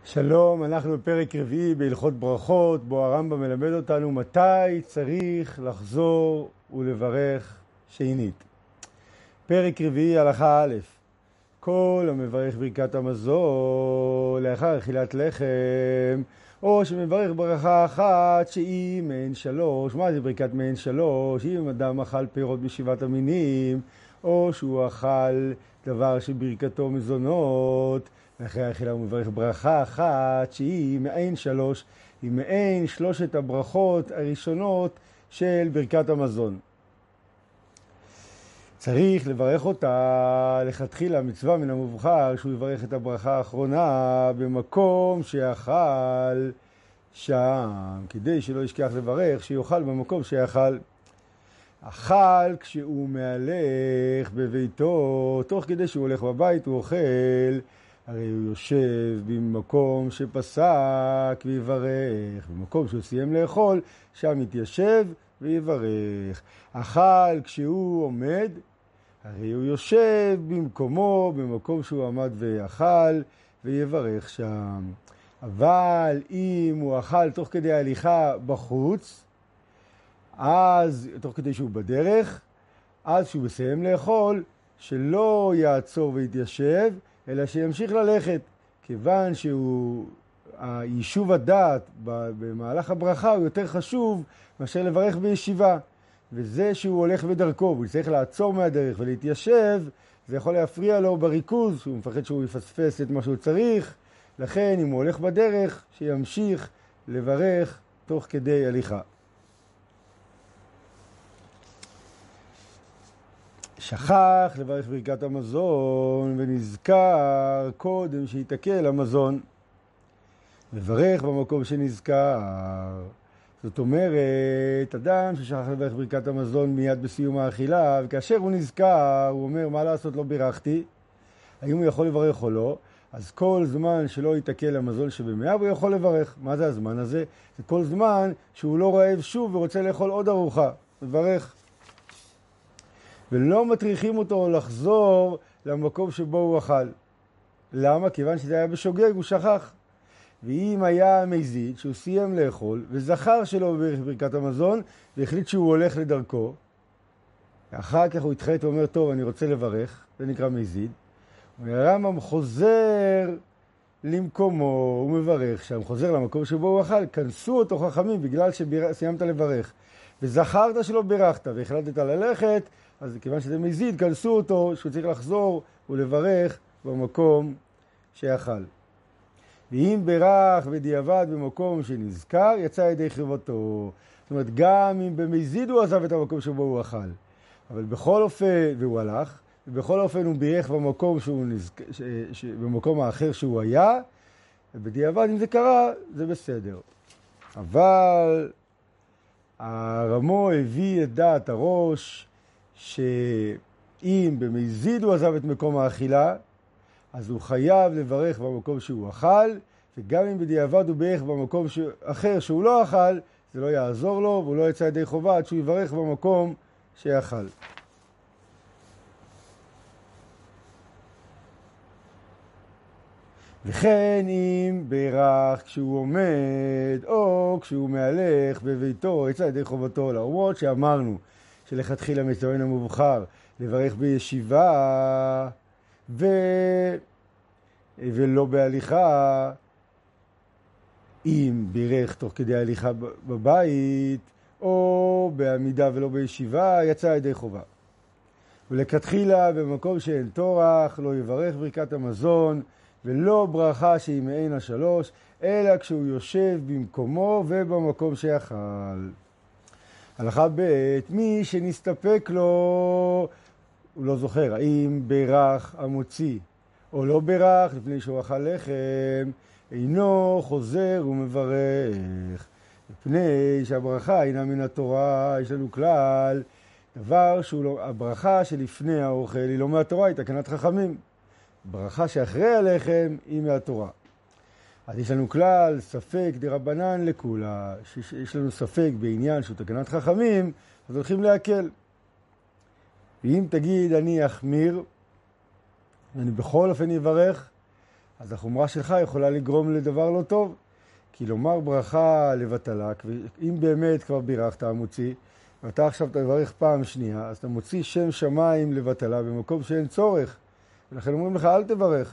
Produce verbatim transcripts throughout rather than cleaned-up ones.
שלום, אנחנו בפרק רביעי בהלכות ברכות, בו הרמב"ם מלמד אותנו מתי צריך לחזור ולברך שנית. פרק רביעי הלכה א', כל המברך ברכת המזון לאחר אכילת לחם, או שמברך ברכה אחת שהיא מעין שלוש. מה זה ברכת מעין שלוש? אם אדם אכל פירות בשבעת המינים, או שהוא אכל דבר שברכתו מזונות, אחרי האכילה הוא מברך ברכה אחת שהיא מעין שלוש, היא מעין שלושת הברכות הראשונות של ברכת המזון. צריך לברך אותה לכתחילה מצווה מן המובחר שהוא יברך את הברכה האחרונה במקום שיאכל שם, כדי שלא ישכח לברך שיוכל במקום שיאכל. אכל כשהוא מהלך בביתו, תוך כדי שהוא הולך בבית הוא אוכל, הרי הוא יושב במקום שפסק ויברך, במקום שהוא סיים לאכול, שם יתיישב ויברך. אכל כשהוא עומד, הרי הוא יושב במקומו, במקום שהוא עמד ואכל ויברך שם. אבל אם הוא אכל תוך כדי ההליכה בחוץ, אז תוך כדי שהוא בדרך, אז שהוא מסיים לאכול, שלא יעצור ויתיישב, אלא שימשיך ללכת, כיוון שהוא, היישוב הדעת במהלך הברכה הוא יותר חשוב מאשר לברך בישיבה. וזה שהוא הולך בדרכו, והוא צריך לעצור מהדרך ולהתיישב, זה יכול להפריע לו בריכוז, שהוא מפחד שהוא יפספס את מה שהוא צריך. לכן אם הוא הולך בדרך, שימשיך לברך תוך כדי הליכה. שכח לברך ברכת המזון ונזכר קודם שיתקל המזון, מברך במקום שנזכר. זאת אומרת, אדם ששכח לברך ברכת המזון מיד בסיום האכילה, וכאשר הוא נזכר, הוא אומר, מה לעשות, לא בירכתי, האם הוא יכול לברך או לא? אז כל זמן שלא יתקל המזון שבמאה, הוא יכול לברך. מה זה הזמן הזה? זה כל זמן שהוא לא רעב שוב ורוצה לאכול עוד ארוחה, מברך. ולא מטריחים אותו לחזור למקום שבו הוא אכל. למה? כיוון שזה היה בשוגג, הוא שכח. ואם היה מזיד שהוא סיים לאכול וזכר שלא בברך ברכת המזון והחליט שהוא הולך לדרכו, אחר כך הוא התחייט ואומר, טוב, אני רוצה לברך, זה נקרא מזיד. והרמב"ם חוזר למקומו, הוא מברך שם, חוזר למקום שבו הוא אכל, כנסו אותו חכמים בגלל שסיימת לברך. וזכרת שלא ברכת והחלטת ללכת, אז כיוון שזה מזיד, כנסו אותו שהוא צריך לחזור ולברך במקום שאכל. ואם ברך בדיעבד במקום שנזכר, יצא ידי חיבתו. זאת אומרת, גם אם במזיד הוא עזב את המקום שבו הוא אכל, אבל בכל אופן, והוא הלך, ובכל אופן הוא בירך במקום, שהוא נזכ... ש... ש... במקום האחר שהוא היה, ובדיעבד אם זה קרה, זה בסדר. אבל הרמו הביא את דעת הראש, שאם במזיד הוא עזב את מקום האכילה, אז הוא חייב לברך במקום שהוא אכל, וגם אם בדיעבד הוא בירך במקום אחר שהוא לא אכל, זה לא יעזור לו, והוא לא יצא ידי חובה עד שהוא יברך במקום שאכל. וכן אם בירך כשהוא עומד, או כשהוא מהלך בביתו, יצא ידי חובתו, למרות שאמרנו שלכתחילה מצווה מן המובחר לברך בישיבה ו... ולא בהליכה. אם בירך תוך כדי הליכה בבית או בעמידה ולא בישיבה, יצא ידי חובה. ולכתחילה במקום שאין טורח לא יברך ברכת המזון ולא ברכה שהיא מעין השלוש, אלא כשהוא יושב במקומו ובמקום שיאכל. הלכה ב', מי שנסתפק לו, הוא לא זוכר, האם בירך המוציא או לא בירך לפני שהוא אכל לחם, אינו חוזר ומברך. לפני שהברכה אינה מן התורה, יש לנו כלל, דבר שהוא לא, הברכה שלפני האוכל היא לא מהתורה, היא תקנת חכמים. ברכה שאחרי הלחם היא מהתורה. אז יש לנו כלל, ספק דרבנן לכולה, שיש לנו ספק בעניין שהוא תקנת חכמים, אז הולכים להקל. ואם תגיד אני אחמיר, אני בכל אופן יברך, אז החומרה שלך יכולה לגרום לדבר לא טוב. כי לומר ברכה לבטלה, אם באמת כבר בירכת המוציא, ואתה עכשיו תברך פעם שנייה, אז אתה מוציא שם שמיים לבטלה במקום שאין צורך. ולכן אומרים לך, אל תברך.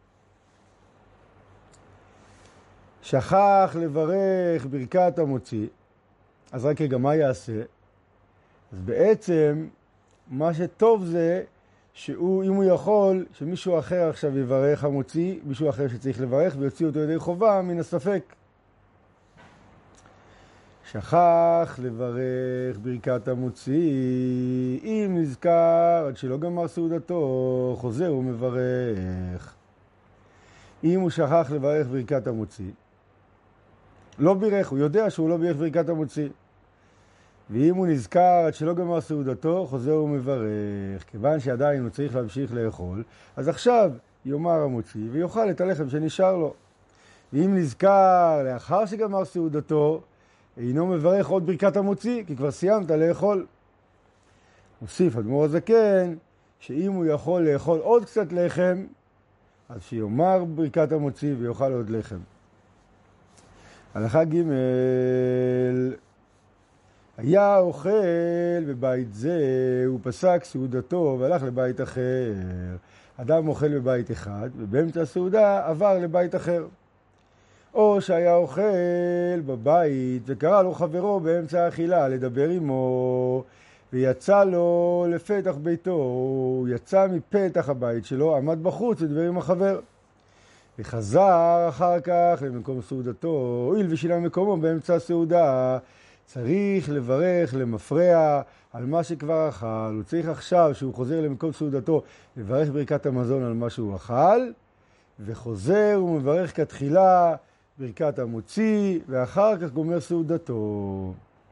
שכח לברך ברכת המוציא, אז רק רגע, מה יעשה? אז בעצם, מה שטוב זה, שהוא, אם הוא יכול, שמישהו אחר עכשיו יברך המוציא, מישהו אחר שצריך לברך, ויוציא אותו ידי חובה מן הספק. שכח לברך ברכת המוציא, אם נזכר עד שלא גמר סעודתו, חוזר ומברך. אם הוא שכח לברך ברכת המוציא, לא בירך, הוא יודע שהוא לא בירך ברכת המוציא. ואם הוא נזכר עד שלא גמר סעודתו, חוזר ומברך. כיוון שעדיין הוא צריך להמשיך לאכול, אז עכשיו יאמר המוציא ויאכל את הלחם שנשאר לו. ואם נזכר לאחר שגמר סעודתו, אינו מברך עוד ברכת המוציא, כי כבר סיימת לאכול. מוסיף אדמו"ר הזקן, שאם הוא יכול לאכול עוד קצת לחם, אז שיאמר ברכת המוציא ויאכל עוד לחם. הלכה ג' היה אוכל בבית זה, הוא פסק סעודתו והלך לבית אחר. אדם אוכל בבית אחד, ובאמצע הסעודה עבר לבית אחר. או שהיה אוכל בבית וקרא לו חברו באמצע האכילה לדבר עמו, ויצא לו לפתח ביתו, הוא יצא מפתח הבית שלו, עמד בחוץ לדבר עם החבר. וחזר אחר כך למקום סעודתו, הואיל ושינה מקומו באמצע הסעודה, צריך לברך למפרע על מה שכבר אכל. הוא צריך עכשיו שהוא חוזר למקום סעודתו לברך ברכת המזון על מה שהוא אכל, וחוזר ומברך כתחילה ברכת המוציא, ואחר כך גומר סעודתו.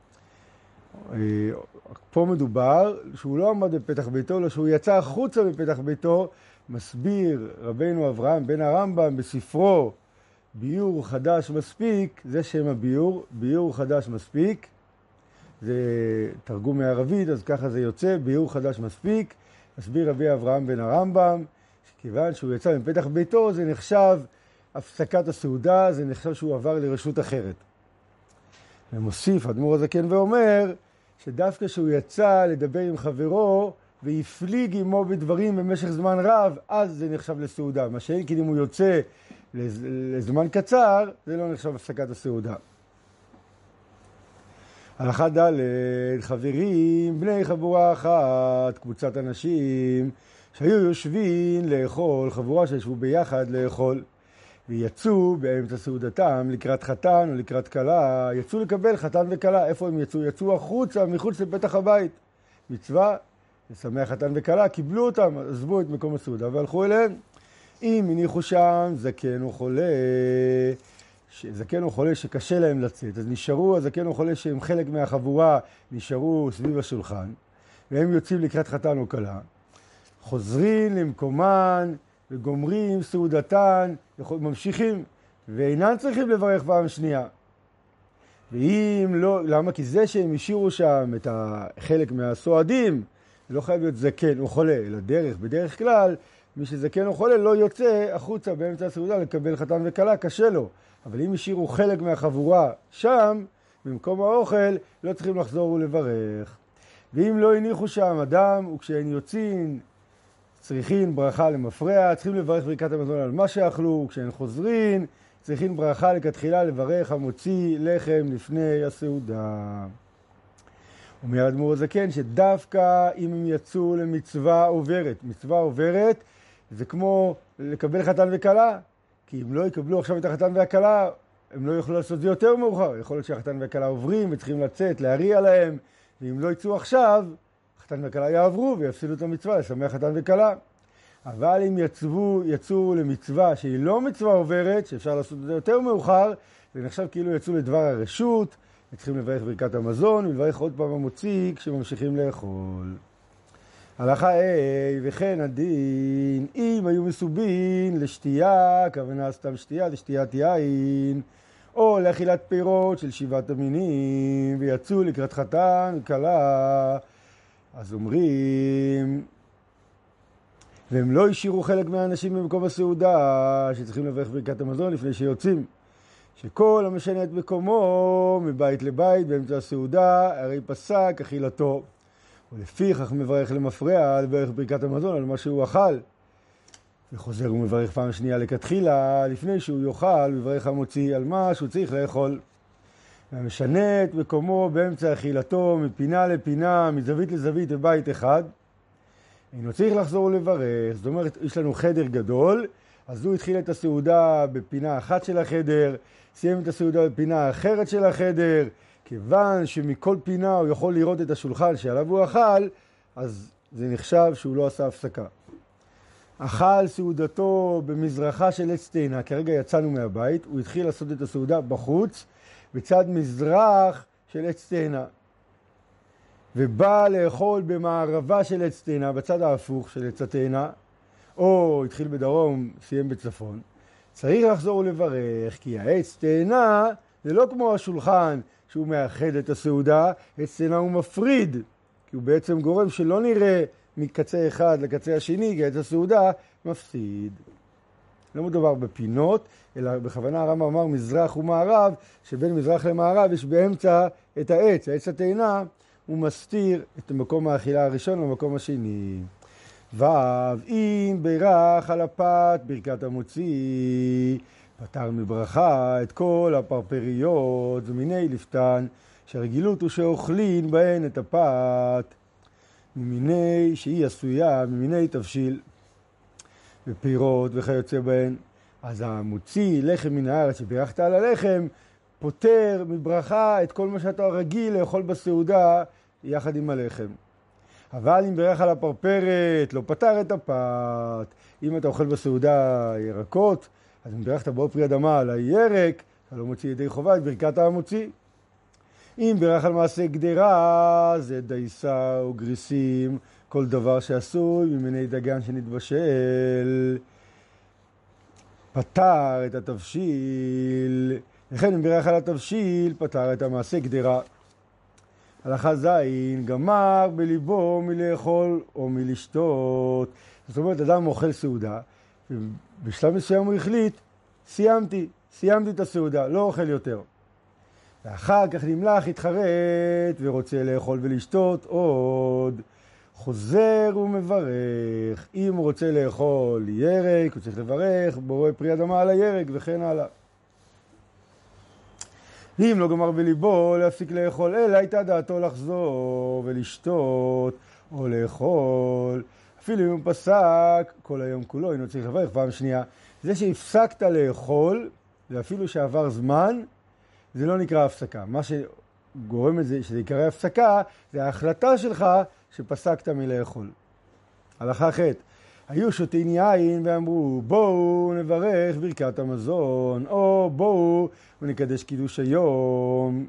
פה מדובר שהוא לא עמד בפתח ביתו, אלא שהוא יצא החוצה בפתח ביתו. מסביר רבינו אברהם בן הרמב"ם בספרו ביור חדש מספיק, זה שם הביור, ביור חדש מספיק, זה תרגום מערבית, אז ככה זה יוצא, ביור חדש מספיק. מסביר רבי אברהם בן הרמב"ם, שכיוון שהוא יצא מפתח ביתו, זה נחשב הפסקת הסעודה, זה נחשב שהוא עבר לרשות אחרת. ומוסיף אדמו"ר הזקן ואומר, שדווקא שהוא יצא לדבר עם חברו, והפליג עמו בדברים במשך זמן רב, אז זה נחשב לסעודה. מה שאין, כי אם הוא יוצא לזמן קצר, זה לא נחשב הפסקת הסעודה. הלכה ד' חברים, בני חבורה אחת, קבוצת אנשים, שהיו יושבים לאכול, חבורה שישבו ביחד לאכול, ויצאו באמצע סעודתם לקראת חתן או לקראת כלה, יצאו לקבל חתן וכלה. איפה הם יצאו? יצאו החוצה, מחוץ לפתח הבית. מצווה, לשמח חתן וכלה, קיבלו אותם, עזבו את מקום הסעודה והלכו אליהם. אם הניחו שם זקן או חולה, זקן או חולה שקשה להם לצאת, אז נשארו, הזקן או חולה שהם חלק מהחבורה, נשארו סביב השולחן, והם יוצאים לקראת חתן או כלה, חוזרים למקומן וגומרים סעודתן, ממשיכים, ואינם צריכים לברך פעם שנייה. ואם לא, למה? כי זה שהם השאירו שם את החלק מהסועדים, לא חייב להיות זקן או חולה, אלא דרך, בדרך כלל, מי שזקן או חולה לא יוצא החוצה באמצע הסעודה לקבל חתן וכלה, קשה לו. אבל אם השאירו חלק מהחבורה שם, במקום האוכל, לא צריכים לחזור ולברך. ואם לא הניחו שם אדם, וכשהם יוצאים, צריכים ברכה למפרע, צריכים לברך ברכת המזון על מה שאכלו, וכשהם חוזרים, צריכים ברכה לכתחילה לברך המוציא לחם לפני הסעודה. אומר אדמו"ר הזקן שדווקא אם הם יצאו למצווה עוברת, מצווה עוברת זה כמו לקבל חתן וכלה, כי אם לא יקבלו עכשיו את החתן והכלה, הם לא יוכלו לעשות זה יותר מאוחר. יכול להיות שהחתן והכלה עוברים וצריכים לצאת, להריע להם, ואם לא יצאו עכשיו, חתן וכלה יעברו ויפסידו את המצווה, לשמח חתן וכלה. אבל אם יצאו, יצאו למצווה שהיא לא מצווה עוברת, שאפשר לעשות את זה יותר מאוחר, זה נחשב כאילו יצאו לדבר הרשות, צריכים לברך ברכת המזון ולברך עוד פעם המוציא כשממשיכים לאכול. הלכה A, וכן הדין, אם היו מסובין לשתייה, כוונה סתם שתייה, לשתיית יין, או לאכילת פירות של שבעת המינים, ויצאו לקראת חתן וכלה, אז אומרים, והם לא השאירו חלק מהאנשים במקום הסעודה, שצריכים לברך ברכת המזון לפני שיוצאים. שכל המשנה את מקומו מבית לבית באמצע הסעודה, הרי פסק אכילתו. ולפיכך מברך למפרע לברך ברכת המזון על מה שהוא אכל. וחוזר ומברך פעם שנייה לכתחילה, לפני שהוא יאכל, מברך המוציא על מה שהוא צריך לאכול. והמשנה את מקומו באמצע אכילתו, מפינה לפינה, מזווית לזווית בבית אחד. אינו צריך לחזור ולברך, זאת אומרת, יש לנו חדר גדול, אז הוא התחיל את הסעודה בפינה אחת של החדר, סיים את הסעודה בפינה אחרת של החדר, כיוון שמכל פינה הוא יכול לראות את השולחן שעליו הוא אכל, אז זה נחשב שהוא לא עשה הפסקה. אכל סעודתו במזרחה של עץ תאנה, כרגע יצאנו מהבית, הוא התחיל לעשות את הסעודה בחוץ, בצד מזרח של עץ תאנה. ובא לאכול במערבה של עץ תאנה, בצד ההפוך של עץ התאנה, או התחיל בדרום, סיים בצפון. צריך לחזור ולברך, כי העץ תאנה זה לא כמו השולחן שהוא מאחד את הסעודה, עץ תאנה הוא מפריד, כי הוא בעצם גורם שלא נראה מקצה אחד לקצה השני, כי עץ הסעודה מפסיד. לא מדובר בפינות, אלא בכוונה הרמב"ם אמר מזרח ומערב, שבין מזרח למערב יש באמצע את העץ. העץ התאנה הוא מסתיר את מקום האכילה הראשון למקום השני. ואב אם בירך על הפת ברכת המוציא, פטר מברכה את כל הפרפריות ומיני לפתן, שהרגילות הוא שאוכלין בהן את הפת, ממיני שהיא עשויה, ממיני תבשיל ופירות וכיוצא בהן. אז המוציא לחם מן הארץ שבירכת על הלחם, פותר מברכה את כל מה שאתה רגיל לאכול בסעודה יחד עם הלחם. אבל אם בירך על הפרפרת, לא פתר את הפת. אם אתה אוכל בסעודה ירקות, אז אם בירכת בו פרי אדמה על הירק, אתה לא מוציא ידי חובה את ברכת המוציא. אם בירך על מעשה גדרה, זה דייסה או גריסים, כל דבר שעשוי ממיני דגן שנתבשל, פתר את התבשיל. לכן אם בירך על התבשיל, פתר את המעשה גדרה. הלכה זין, גמר בליבו מלאכול או מלשתות. זאת אומרת, אדם אוכל סעודה, ובשלב מסוים הוא החליט, סיימתי, סיימתי את הסעודה, לא אוכל יותר. ואחר כך נמלח, התחרט ורוצה לאכול ולשתות עוד. חוזר ומברך. אם הוא רוצה לאכול ירק, הוא צריך לברך, בורא פרי אדמה על הירק וכן הלאה. אם לא גמר בליבו להפסיק לאכול, אלא הייתה דעתו לחזור ולשתות או לאכול. אפילו אם הוא פסק כל היום כולו, אינו צריך לברך פעם שנייה. זה שהפסקת לאכול, ואפילו שעבר זמן, זה לא נקרא הפסקה. מה שגורם את זה, שזה יקרא הפסקה, זה ההחלטה שלך שפסקת מלאכול. הלכה ח' היו שותים יין ואמרו, בואו נברך ברכת המזון, או בואו ונקדש קידוש היום.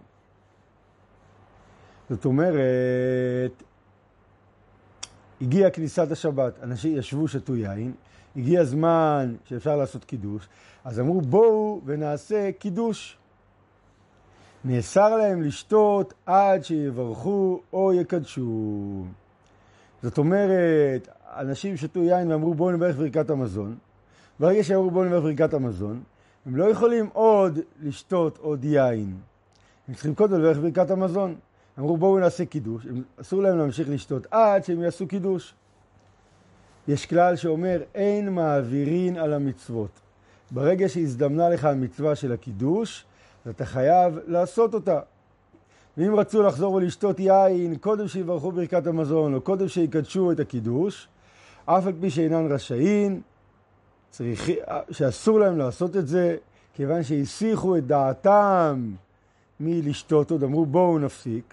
זאת אומרת, הגיעה כניסת השבת, אנשים ישבו שתו יין, הגיע זמן שאפשר לעשות קידוש, אז אמרו בואו ונעשה קידוש. נאסר להם לשתות עד שיברכו או יקדשו. זאת אומרת, אנשים שתו יין ואמרו בואו נברך ברכת המזון, ברגע שאמרו בואו נברך ברכת המזון, הם לא יכולים עוד לשתות עוד יין. הם צריכים קודם לברך ברכת המזון. אמרו בואו נעשה קידוש, הם, אסור להם להמשיך לשתות עד שהם יעשו קידוש. יש כלל שאומר אין מעבירין על המצוות. ברגע שהזדמנה לך המצווה של הקידוש, אתה חייב לעשות אותה. ואם רצו לחזור ולשתות יין קודם שיברכו ברכת המזון או קודם שיקדשו את הקידוש, אף על פי שאינן רשאים, צריך, שאסור להם לעשות את זה, כיוון שהסיחו את דעתם מלשתות עוד, אמרו בואו נפסיק.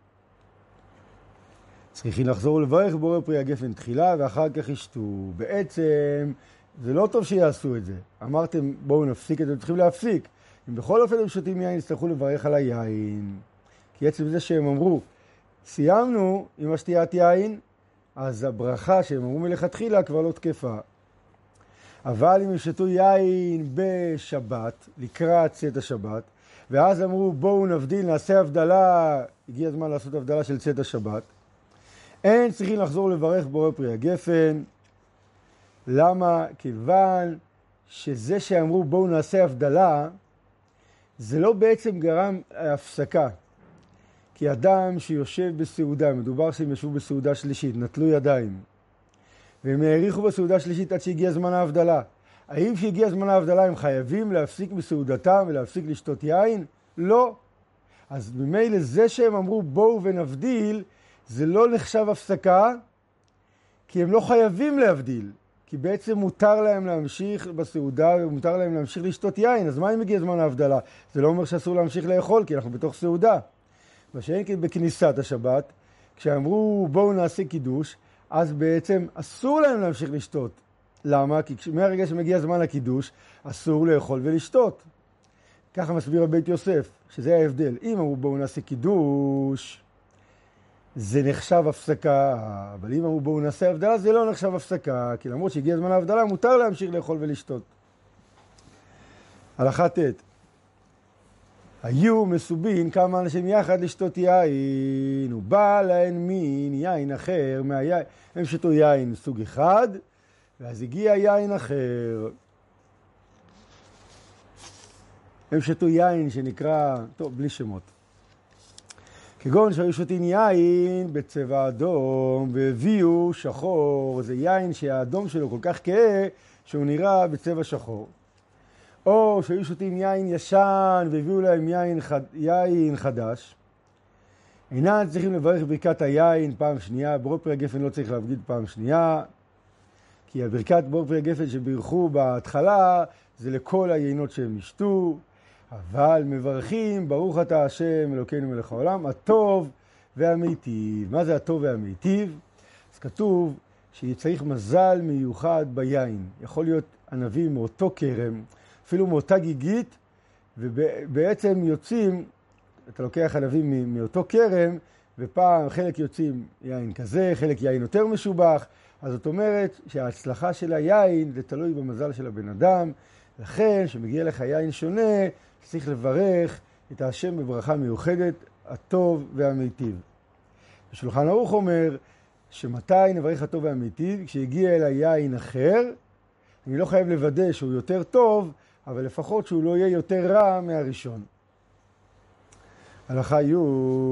צריכים לחזור ולברך בורא פרי הגפן תחילה ואחר כך ישתו. בעצם זה לא טוב שיעשו את זה. אמרתם בואו נפסיק את זה, צריכים להפסיק. אם בכל אופן הם שותים יין, יצטרכו לברך על היין. כי עצם זה שהם אמרו, סיימנו עם השתיית יין, אז הברכה שהם אמרו מלכתחילה כבר לא תקפה. אבל אם הם שתו יין בשבת, לקראת צאת השבת, ואז אמרו בואו נבדיל, נעשה הבדלה, הגיע הזמן לעשות הבדלה של צאת השבת, אין צריכים לחזור לברך בורא פרי הגפן, למה? כיוון שזה שאמרו בואו נעשה הבדלה, זה לא בעצם גרם הפסקה. כי אדם שיושב בסעודה, מדובר שהם ישבו בסעודה שלישית, נטלו ידיים, והם העריכו בסעודה שלישית עד שהגיע זמן ההבדלה. האם כשהגיע זמן ההבדלה הם חייבים להפסיק בסעודתם ולהפסיק לשתות יין? לא. אז ממילא זה שהם אמרו בואו ונבדיל, זה לא נחשב הפסקה, כי הם לא חייבים להבדיל. כי בעצם מותר להם להמשיך בסעודה ומותר להם להמשיך לשתות יין. אז מה אם הגיע זמן ההבדלה? זה לא אומר שאסור להמשיך לאכול, כי אנחנו בתוך סעודה. ושאין כי בכניסת השבת, כשאמרו בואו נעשה קידוש, אז בעצם אסור להם להמשיך לשתות. למה? כי מהרגע שמגיע זמן הקידוש, אסור לאכול ולשתות. ככה מסביר הבית יוסף, שזה ההבדל. אם אמרו בואו נעשה קידוש, זה נחשב הפסקה, אבל אם אמרו בואו נעשה הבדלה, זה לא נחשב הפסקה, כי למרות שהגיע זמן ההבדלה, מותר להמשיך לאכול ולשתות. הלכה ט' היו מסובין כמה אנשים יחד לשתות יין, ובא להן מין יין אחר מהיין. הם שתו יין סוג אחד, ואז הגיע יין אחר. הם שתו יין שנקרא, טוב, בלי שמות. כגון שהיו שותים יין בצבע אדום, והביאו שחור. זה יין שהאדום שלו כל כך כהה, שהוא נראה בצבע שחור. או שהיו שותים יין ישן והביאו להם יין, חד... יין חדש. אינם צריכים לברך ברכת היין פעם שנייה. ברוב פרי הגפן לא צריך להבדיל פעם שנייה, כי הברכת ברוב פרי הגפן שבירכו בהתחלה זה לכל היינות שהם ישתו. אבל מברכים ברוך אתה השם אלוקינו מלך העולם, הטוב והמיטיב. מה זה הטוב והמיטיב? אז כתוב שצריך מזל מיוחד ביין. יכול להיות ענבים מאותו כרם, אפילו מאותה גיגית, ובעצם יוצאים, אתה לוקח ענבים מאותו כרם, ופעם חלק יוצאים יין כזה, חלק יין יותר משובח. אז זאת אומרת שההצלחה של היין זה תלוי במזל של הבן אדם. לכן שמגיע לך יין שונה, צריך לברך את השם בברכה מיוחדת, הטוב והמיטיב. השולחן ערוך אומר שמתי נברך הטוב והמיטיב? כשהגיע אל היין אחר, אני לא חייב לוודא שהוא יותר טוב, אבל לפחות שהוא לא יהיה יותר רע מהראשון. הלכה י'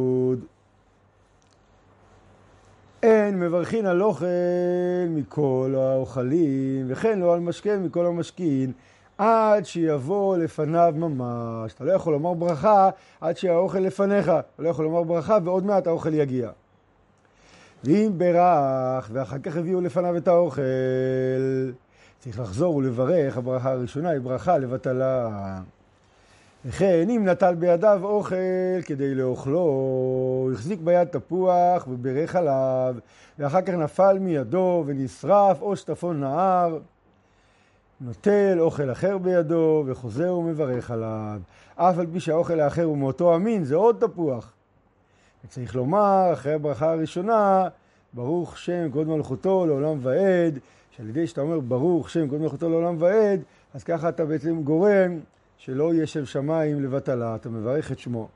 אין מברכין על אוכל מכל האוכלים, וכן לא על משכן מכל המשכין, עד שיבוא לפניו ממש. אתה לא יכול לומר ברכה עד שהאוכל לפניך. אתה לא יכול לומר ברכה ועוד מעט האוכל יגיע. ואם ברך ואחר כך הביאו לפניו את האוכל, צריך לחזור ולברך. הברכה הראשונה היא ברכה לבטלה. וכן אם נטל בידיו אוכל כדי לאוכלו, החזיק ביד תפוח וברך עליו, ואחר כך נפל מידו ונשרף או שטפון נהר, נוטל אוכל אחר בידו וחוזר ומברך עליו. אף על פי שהאוכל האחר הוא מאותו המין, זה עוד תפוח. וצריך לומר, אחרי הברכה הראשונה, ברוך שם כבוד מלכותו לעולם ועד, שעל ידי שאתה אומר ברוך שם כבוד מלכותו לעולם ועד, אז ככה אתה בעצם גורם שלא יהיה שם שמיים לבטלה, אתה מברך את שמו.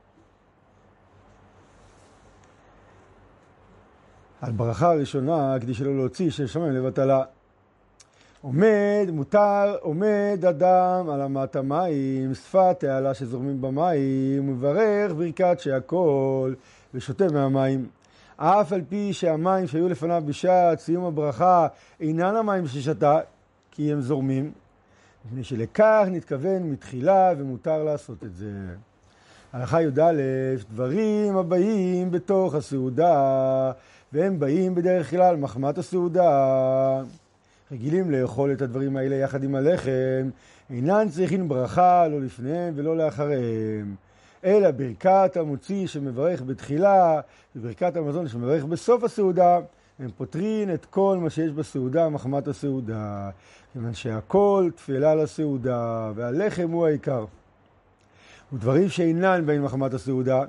על ברכה הראשונה, כדי שלא להוציא שם שמיים לבטלה. עומד, מותר, עומד אדם על אמת המים, שפת תעלה שזורמים במים, ומברך ברכת שהכל ושותה מהמים. אף על פי שהמים שהיו לפניו בשעת סיום הברכה אינן המים ששתה, כי הם זורמים, מפני שלכך נתכוון מתחילה ומותר לעשות את זה. הלכה י"א, דברים הבאים בתוך הסעודה, והם באים בדרך כלל מחמת הסעודה. רגילים לאכול את הדברים האלה יחד עם הלחם, אינן צריכים ברכה לא לפניהם ולא לאחריהם, אלא ברכת המוציא שמברך בתחילה וברכת המזון שמברך בסוף הסעודה, הם פותרים את כל מה שיש בסעודה מחמת הסעודה, כיוון שהכל תפילה לסעודה והלחם הוא העיקר. ודברים שאינן באים מחמת הסעודה,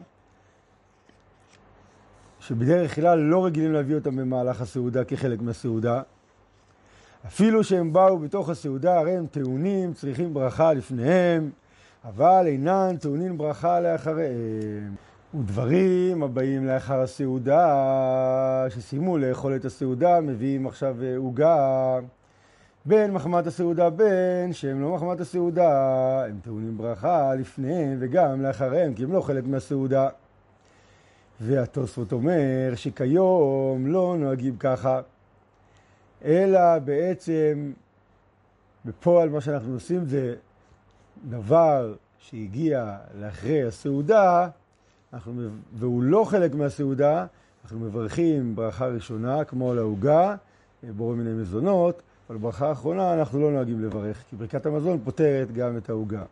שבדרך כלל לא רגילים להביא אותם במהלך הסעודה כחלק מהסעודה, אפילו שהם באו בתוך הסעודה, הרי הם טעונים, צריכים ברכה לפניהם, אבל אינן טעונים ברכה לאחריהם. ודברים הבאים לאחר הסעודה, שסיימו לאכול את הסעודה, מביאים עכשיו עוגה, בין מחמת הסעודה בין שהם לא מחמת הסעודה, הם טעונים ברכה לפניהם וגם לאחריהם, כי הם לא חלק מהסעודה. והתוספות אומר שכיום לא נוהגים ככה, אלא בעצם בפועל מה שאנחנו עושים זה דבר שהגיע לאחרי הסעודה, אנחנו, והוא לא חלק מהסעודה, אנחנו מברכים ברכה ראשונה כמו לעוגה, בורא מיני מזונות, אבל ברכה האחרונה אנחנו לא נוהגים לברך, כי ברכת המזון פותרת גם את העוגה.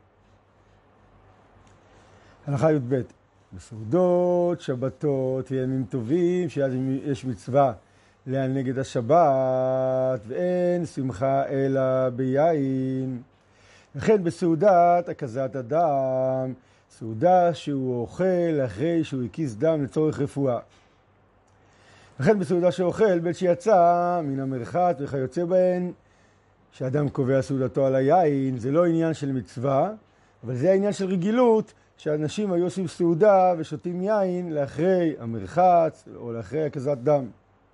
הלכה י"ב, בסעודות, שבתות וימים טובים, שאז יש מצווה לענג את השבת, ואין שמחה אלא ביין. וכן בסעודת הקזת הדם, סעודה שהוא אוכל אחרי שהוא הקיס דם לצורך רפואה. וכן בסעודה שאוכל בית שיצא מן המרחץ וכיוצא בהן, שאדם קובע סעודתו על היין, זה לא עניין של מצווה, אבל זה העניין של רגילות, שאנשים היו עושים סעודה ושותים יין לאחרי המרחץ או לאחרי הקזת דם.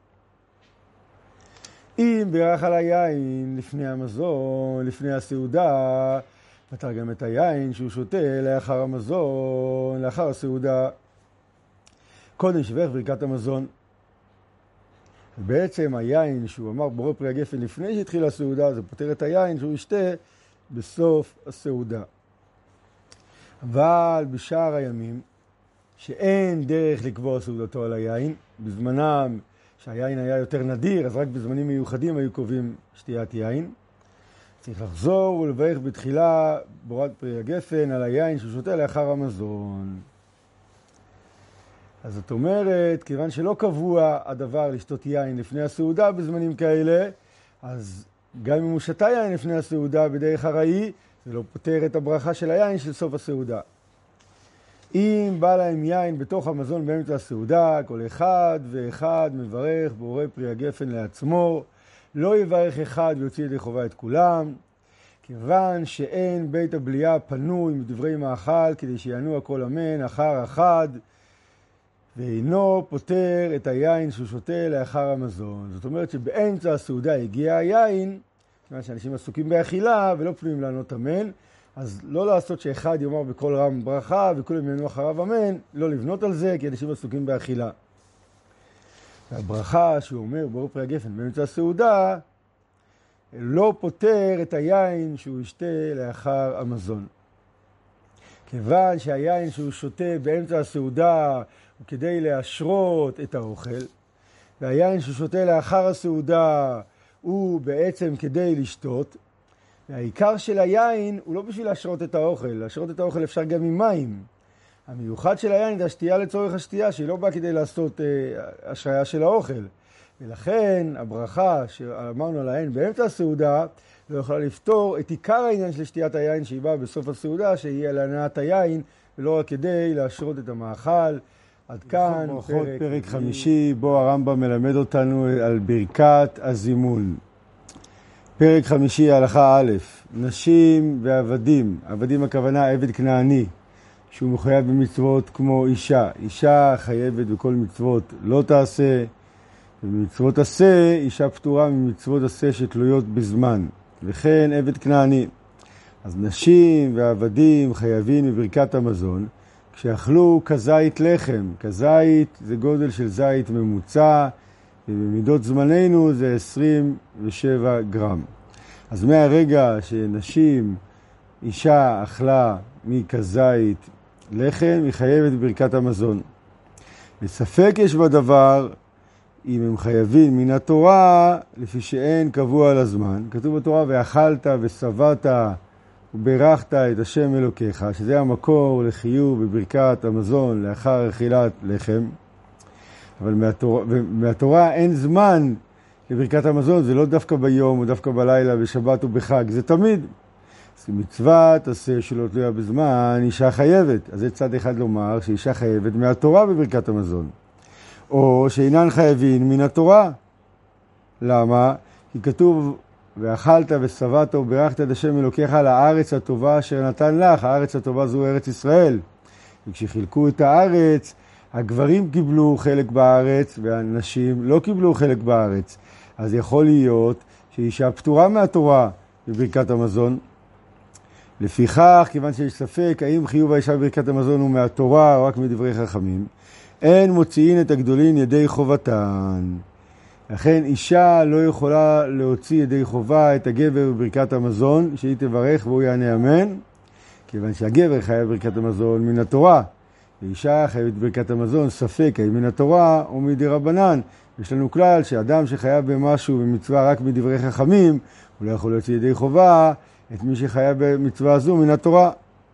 אם בירך על היין לפני המזון, לפני הסעודה, פתר גם את היין שהוא שותה לאחר המזון, לאחר הסעודה. קודם שבח ברכת המזון. בעצם היין שהוא אמר בורא פרי הגפן לפני שהתחיל הסעודה, זה פותר את היין שהוא ישתה בסוף הסעודה. אבל בשאר הימים, שאין דרך לקבוע סעודתו על היין, בזמנם שהיין היה יותר נדיר, אז רק בזמנים מיוחדים היו קובעים שתיית יין. צריך לחזור ולברך בתחילה בורת פרי הגפן על היין שהוא שותה לאחר המזון. אז זאת אומרת, כיוון שלא קבוע הדבר לשתות יין לפני הסעודה בזמנים כאלה, אז גם אם הוא שתה יין לפני הסעודה בדרך הראי, זה לא פותר את הברכה של היין של סוף הסעודה. אם בא להם יין בתוך המזון באמצע הסעודה, כל אחד ואחד מברך בורא פרי הגפן לעצמו, לא יברך אחד ויוציא ידי חובה את כולם, כיוון שאין בית הבליעה פנוי מדברי מאכל כדי שיענו הכל אמן אחר אחד, ואינו פותר את היין שהוא שותה לאחר המזון. זאת אומרת שבאמצע הסעודה הגיע היין, כיוון שאנשים עסוקים באכילה ולא פנויים לענות אמן, אז לא לעשות שאחד יאמר בכל רם ברכה וכולם יענו אחריו אמן, לא לבנות על זה כי אנשים עסוקים באכילה. והברכה שהוא אומר בורא פרי הגפן באמצע הסעודה, לא פותר את היין שהוא ישתה לאחר המזון. כיוון שהיין שהוא שותה באמצע הסעודה הוא כדי להשרות את האוכל, והיין שהוא שותה לאחר הסעודה הוא בעצם כדי לשתות, והעיקר של היין הוא לא בשביל להשרות את האוכל, להשרות את האוכל אפשר גם עם מים. המיוחד של היין זה השתייה לצורך השתייה, שהיא לא באה כדי לעשות אה, השריה של האוכל. ולכן הברכה שאמרנו על היין באמצע הסעודה, לא יכולה לפתור את עיקר העניין של שתיית היין שהיא באה בסוף הסעודה, שהיא על הנעת היין, ולא רק כדי להשרות את המאכל. עד כאן פרק, פרק חמישי, בו הרמב"ם מלמד אותנו על ברכת הזימון. פרק חמישי, הלכה א', נשים ועבדים. עבדים הכוונה עבד כנעני, שהוא מחויב במצוות כמו אישה. אישה חייבת בכל מצוות לא תעשה, ובמצוות עשה, אישה פטורה ממצוות עשה שתלויות בזמן. וכן עבד כנעני. אז נשים ועבדים חייבים בברכת המזון, כשאכלו כזית לחם. כזית זה גודל של זית ממוצע, ובמידות זמננו זה עשרים ושבע גרם. אז מהרגע שנשים, אישה אכלה מכזית לחם, היא חייבת בברכת המזון. וספק יש בדבר, אם הם חייבים מן התורה, לפי שאין קבוע על הזמן. כתוב בתורה, ואכלת ושבעת וברכת את השם אלוקיך, שזה המקור לחיוב בברכת המזון לאחר אכילת לחם. אבל מהתורה, מהתורה אין זמן לברכת המזון, זה לא דווקא ביום או דווקא בלילה, בשבת או בחג, זה תמיד. אז מצוות עשה שלא תלויה בזמן, אישה חייבת. אז זה צד אחד לומר שאישה חייבת מהתורה בברכת המזון. או שאינן חייבים מן התורה. למה? כי כתוב, ואכלת ושבעת וברכת את השם אלוקיך על הארץ הטובה אשר נתן לך. הארץ הטובה זו ארץ ישראל. וכשחילקו את הארץ, הגברים קיבלו חלק בארץ והנשים לא קיבלו חלק בארץ. אז יכול להיות שאישה פטורה מהתורה בברכת המזון. לפיכך, כיוון שיש ספק האם חיוב האישה בברכת המזון הוא מהתורה או רק מדברי חכמים, אין מוציאין את הגדולין ידי חובתן. לכן אישה לא יכולה להוציא ידי חובה את הגבר בברכת המזון, שהיא תברך והוא יענה אמן, כיוון שהגבר חייב ברכת המזון מן התורה. ואישה חייבת ברכת המזון ספק האם מן התורה או מדי רבנן. יש לנו כלל שאדם שחייב במשהו במצווה רק מדברי חכמים, הוא לא יכול להוציא ידי חובה את מי שחייב במצווה הזו מן התורה.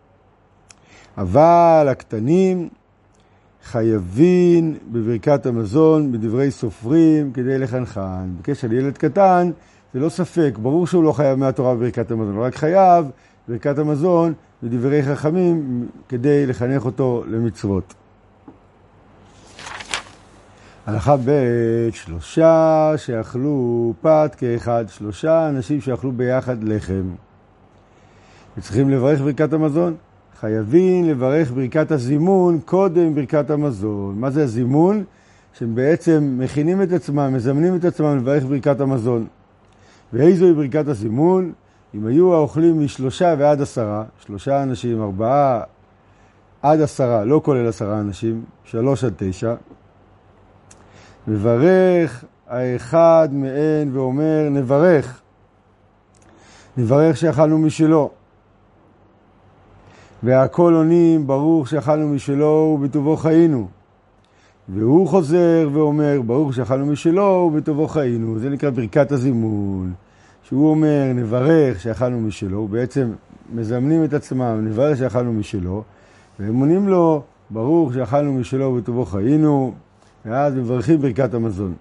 אבל הקטנים חייבים בברכת המזון בדברי סופרים כדי לחנכן. בקשר לילד קטן זה לא ספק, ברור שהוא לא חייב מהתורה בברכת המזון, רק חייב ברכת המזון בדברי חכמים כדי לחנך אותו למצוות. הלכה ב' שלושה שאכלו פת כאחד, שלושה אנשים שאכלו ביחד לחם. וצריכים לברך ברכת המזון. חייבים לברך ברכת הזימון קודם ברכת המזון. מה זה הזימון? שהם בעצם מכינים את עצמם, מזמנים את עצמם לברך ברכת המזון. ואיזו היא ברכת הזימון? אם היו האוכלים משלושה ועד עשרה, שלושה אנשים, ארבעה עד עשרה, לא כולל עשרה אנשים, שלוש עד תשע, מברך האחד מהן ואומר נברך, נברך שאכלנו משלו. והכל עונים ברוך שאכלנו משלו ובטובו חיינו. והוא חוזר ואומר ברוך שאכלנו משלו ובטובו חיינו. זה נקרא ברכת הזימון. שהוא אומר נברך שאכלנו משלו, בעצם מזמנים את עצמם נברך שאכלנו משלו, והם עונים לו ברוך שאכלנו משלו ובטובו חיינו, ואז מברכים ברכת המזון.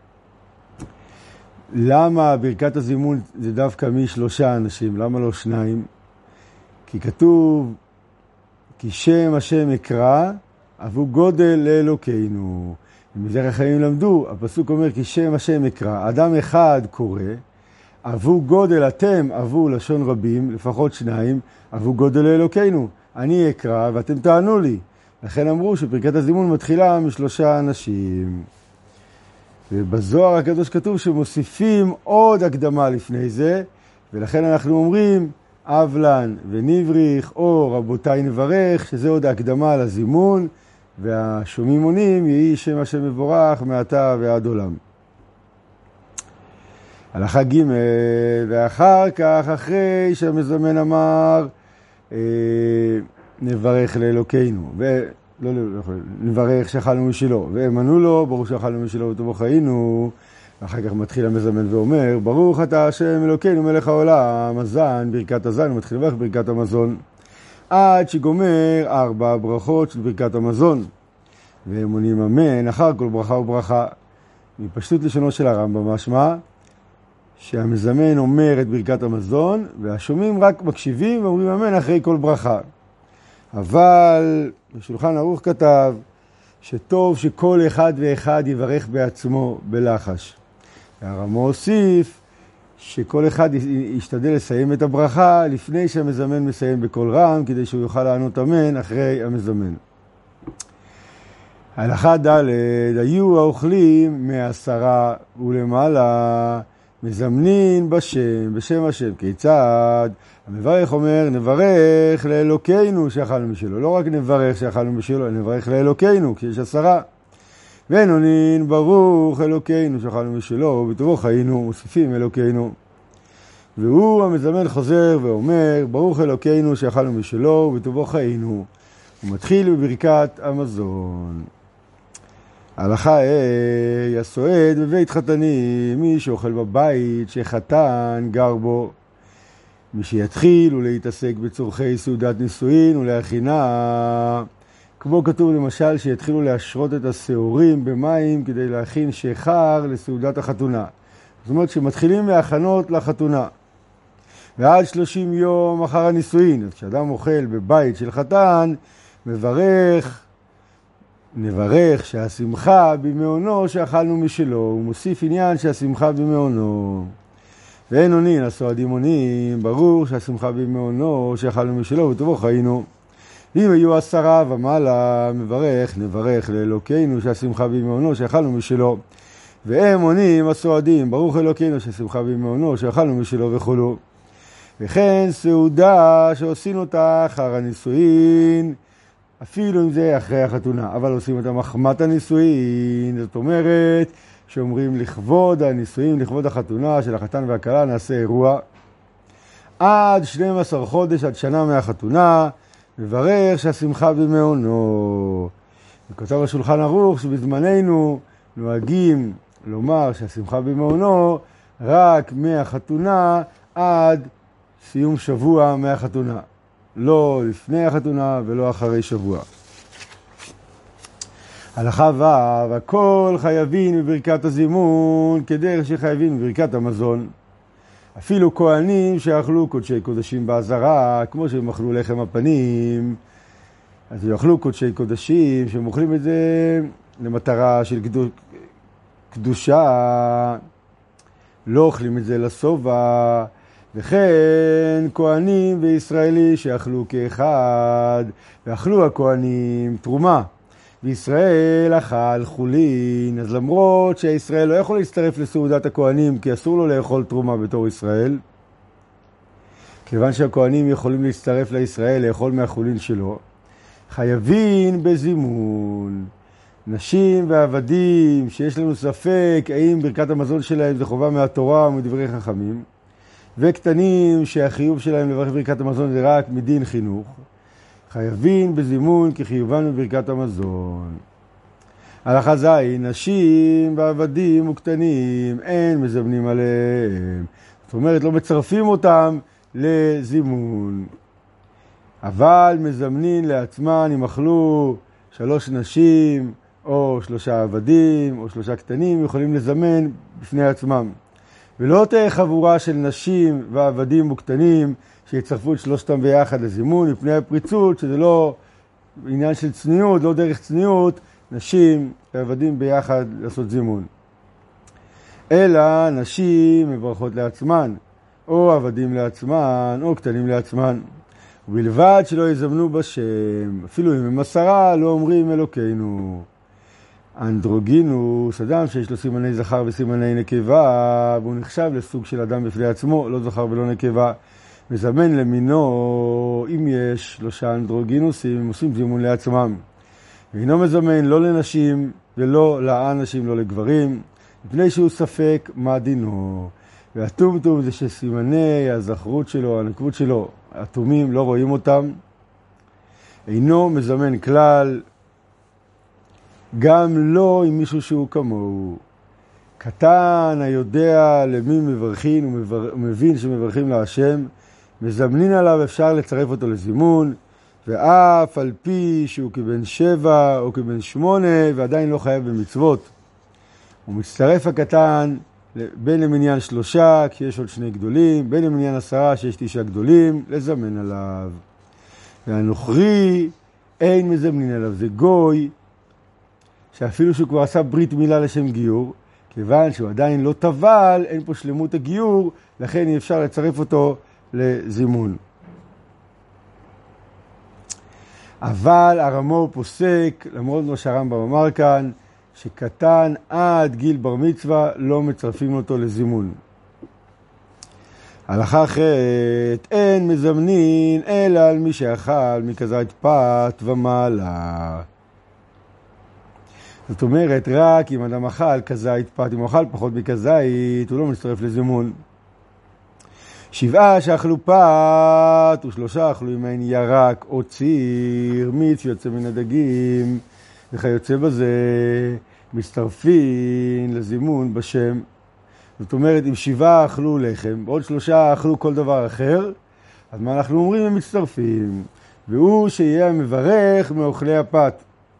למה ברכת הזימון זה דווקא משלושה אנשים? למה לא שניים? כי כתוב כי שם השם אקרא אבו גודל לאלוקינו. ומזרח החיים למדו, הפסוק אומר כי שם השם אקרא, אדם אחד קורא, אבו גודל, אתם אבו לשון רבים, לפחות שניים, אבו גודל לאלוקינו. אני אקרא ואתם תענו לי. לכן אמרו שברכת הזימון מתחילה משלושה אנשים. ובזוהר הקדוש כתוב שמוסיפים עוד הקדמה לפני זה, ולכן אנחנו אומרים אבלן ונבריך או רבותיי נברך, שזה עוד הקדמה לזימון, והשומעים עונים יהי שם השם מבורך מעתה ועד עולם. הלכה ג' ואחר כך אחרי שהמזמן אמר אה, נברך לאלוקינו ו... לא, לא, לא, נברך שאכלנו משלו והם ענו לו ברוך שאכלנו משלו וטובו חיינו. ואחר כך מתחיל המזמן ואומר ברוך אתה השם אלוקינו מלך העולם, הזן ברכת הזן, מתחיל לברך ברכת המזון עד שגומר ארבע ברכות של ברכת המזון, והם עונים אמן אחר כל ברכה וברכה. מפשטות לשונו של הרמב"ם משמע שהמזמן אומר את ברכת המזון והשומעים רק מקשיבים ואומרים אמן אחרי כל ברכה. אבל בשולחן ערוך כתב שטוב שכל אחד ואחד יברך בעצמו בלחש. והרמ"א הוסיף שכל אחד ישתדל לסיים את הברכה לפני שהמזמן מסיים בקול רם, כדי שהוא יוכל לענות אמן אחרי המזמן. הלכה ד' היו האוכלים מעשרה ולמעלה מזמנין בשם, בשם השם. כיצד? המברך אומר נברך לאלוקינו שאכלנו משלו. לא רק נברך שאכלנו משלו, נברך לאלוקינו כשיש עשרה. ונונין ברוך אלוקינו שאכלנו משלו ובטובו חיינו, מוסיפים אלוקינו. והוא המזמן חוזר ואומר ברוך אלוקינו שאכלנו משלו ובטובו חיינו. הוא מתחיל בברכת המזון. הלכה ה' הסועד בבית חתנים, מי שאוכל בבית שחתן גר בו, מי שיתחיל ולהתעסק בצורכי סעודת נישואין ולהכינה, כמו כתוב למשל שיתחילו להשרות את השעורים במים כדי להכין שיכר לסעודת החתונה. זאת אומרת שמתחילים מהכנות לחתונה. ועד שלושים יום אחר הנישואין, אז כשאדם אוכל בבית של חתן, מברך, נברך שהשמחה במעונו שאכלנו משלו. הוא מוסיף עניין שהשמחה במעונו. ואין עונין, הסועדים עונים, ברור שהשמחה במעונו שאכלנו משלו וטובו חיינו. אם היו עשרה ומעלה, מברך, נברך לאלוקינו שהשמחה במעונו שאכלנו משלו. והם עונים הסועדים, ברוך אלוקינו ששמחה במעונו, שאכלנו משלו וכולו. וכן סעודה שעושים אותה אחר הנישואין, אפילו אם זה אחרי החתונה, אבל עושים אותה מחמת הנישואין, זאת אומרת שאומרים לכבוד הנישואין, לכבוד החתונה של החתן והכלה, נעשה אירוע. עד שנים עשר חודש, עד שנה מהחתונה, מברך שהשמחה במעונו. וכותב השולחן ערוך שבזמננו נוהגים לומר שהשמחה במעונו רק מהחתונה עד סיום שבוע מהחתונה. לא לפני החתונה ולא אחרי שבוע. הלכה ו' הכל חייבים בברכת הזימון כדרך שחייבים בברכת המזון. אפילו כהנים שאכלו קודשי קודשים בעזרה, כמו שהם אכלו לחם הפנים, אז יאכלו קודשי קודשים, שהם אוכלים את זה למטרה של קדושה, לא אוכלים את זה לסובה. וכן כהנים וישראלי שאכלו כאחד, ואכלו הכהנים תרומה, וישראל אכל חולין. אז למרות שהישראל לא יכול להצטרף לסעודת הכהנים, כי אסור לו לאכול תרומה בתור ישראל, כיוון שהכהנים יכולים להצטרף לישראל לאכול מהחולין שלו, חייבים בזימון. נשים ועבדים שיש לנו ספק האם ברכת המזון שלהם זה חובה מהתורה או מדברי חכמים, וקטנים שהחיוב שלהם לברך ברכת המזון זה רק מדין חינוך, חייבים בזימון כחיובן בברכת המזון. הלכה ז' נשים ועבדים וקטנים אין מזמנים עליהם, זאת אומרת לא מצרפים אותם לזימון, אבל מזמנים לעצמן אם אכלו שלוש נשים או שלושה עבדים או שלושה קטנים, יכולים לזמן בפני עצמם. ולא תהיה חבורה של נשים ועבדים וקטנים שיצרפו את שלושתם ביחד לזימון, מפני הפריצות, שזה לא עניין של צניעות, לא דרך צניעות, נשים ועבדים ביחד לעשות זימון. אלא נשים מברכות לעצמן, או עבדים לעצמן, או קטנים לעצמן. ובלבד שלא יזמנו בשם, אפילו אם הם עשרה, לא אומרים אלוקינו. אנדרוגינוס, אדם שיש לו סימני זכר וסימני נקבה, והוא נחשב לסוג של אדם בפני עצמו, לא זכר ולא נקבה, מזמן למינו, אם יש שלושה אנדרוגינוסים, הם עושים זימון לעצמם. ואינו מזמן לא לנשים ולא לאנשים, לא לגברים, מפני שהוא ספק מה דינו. והטומטום זה שסימני הזכרות שלו, הנקבות שלו, התומים לא רואים אותם, אינו מזמן כלל, גם לא עם מישהו שהוא כמוהו. קטן היודע למי מברכים ומבין שמברכים להשם, מזמנין עליו אפשר לצרף אותו לזימון, ואף על פי שהוא כבן שבע או כבן שמונה ועדיין לא חייב במצוות. הוא מצטרף הקטן בין למניין שלושה, כי יש עוד שני גדולים, בין למניין עשרה, שיש תשעה גדולים, לזמן עליו. והנוכרי אין מזמנין עליו, זה גוי, שאפילו שהוא כבר עשה ברית מילה לשם גיור, כיוון שהוא עדיין לא טבל, אין פה שלמות הגיור, לכן אי אפשר לצרף אותו לזימון. אבל הרמ"א פוסק, למרות מה שהרמב"ם אמר כאן, שקטן עד גיל בר מצווה לא מצרפים אותו לזימון. הלכה אחרת, אין מזמנין אלא על מי שאכל מכזית פת ומעלה. זאת אומרת, רק אם אדם אכל כזית פת, אם הוא אכל פחות מכזית, הוא לא מצטרף לזימון. שבעה שאכלו פת ושלושה אכלו עם מעין ירק או ציר, מיץ שיוצא מן הדגים וכיוצא בזה, מצטרפים לזימון בשם. זאת אומרת, אם שבעה אכלו לחם, עוד שלושה אכלו כל דבר אחר, אז מה אנחנו אומרים? הם מצטרפים. והוא שיהיה מברך מאוכלי הפת.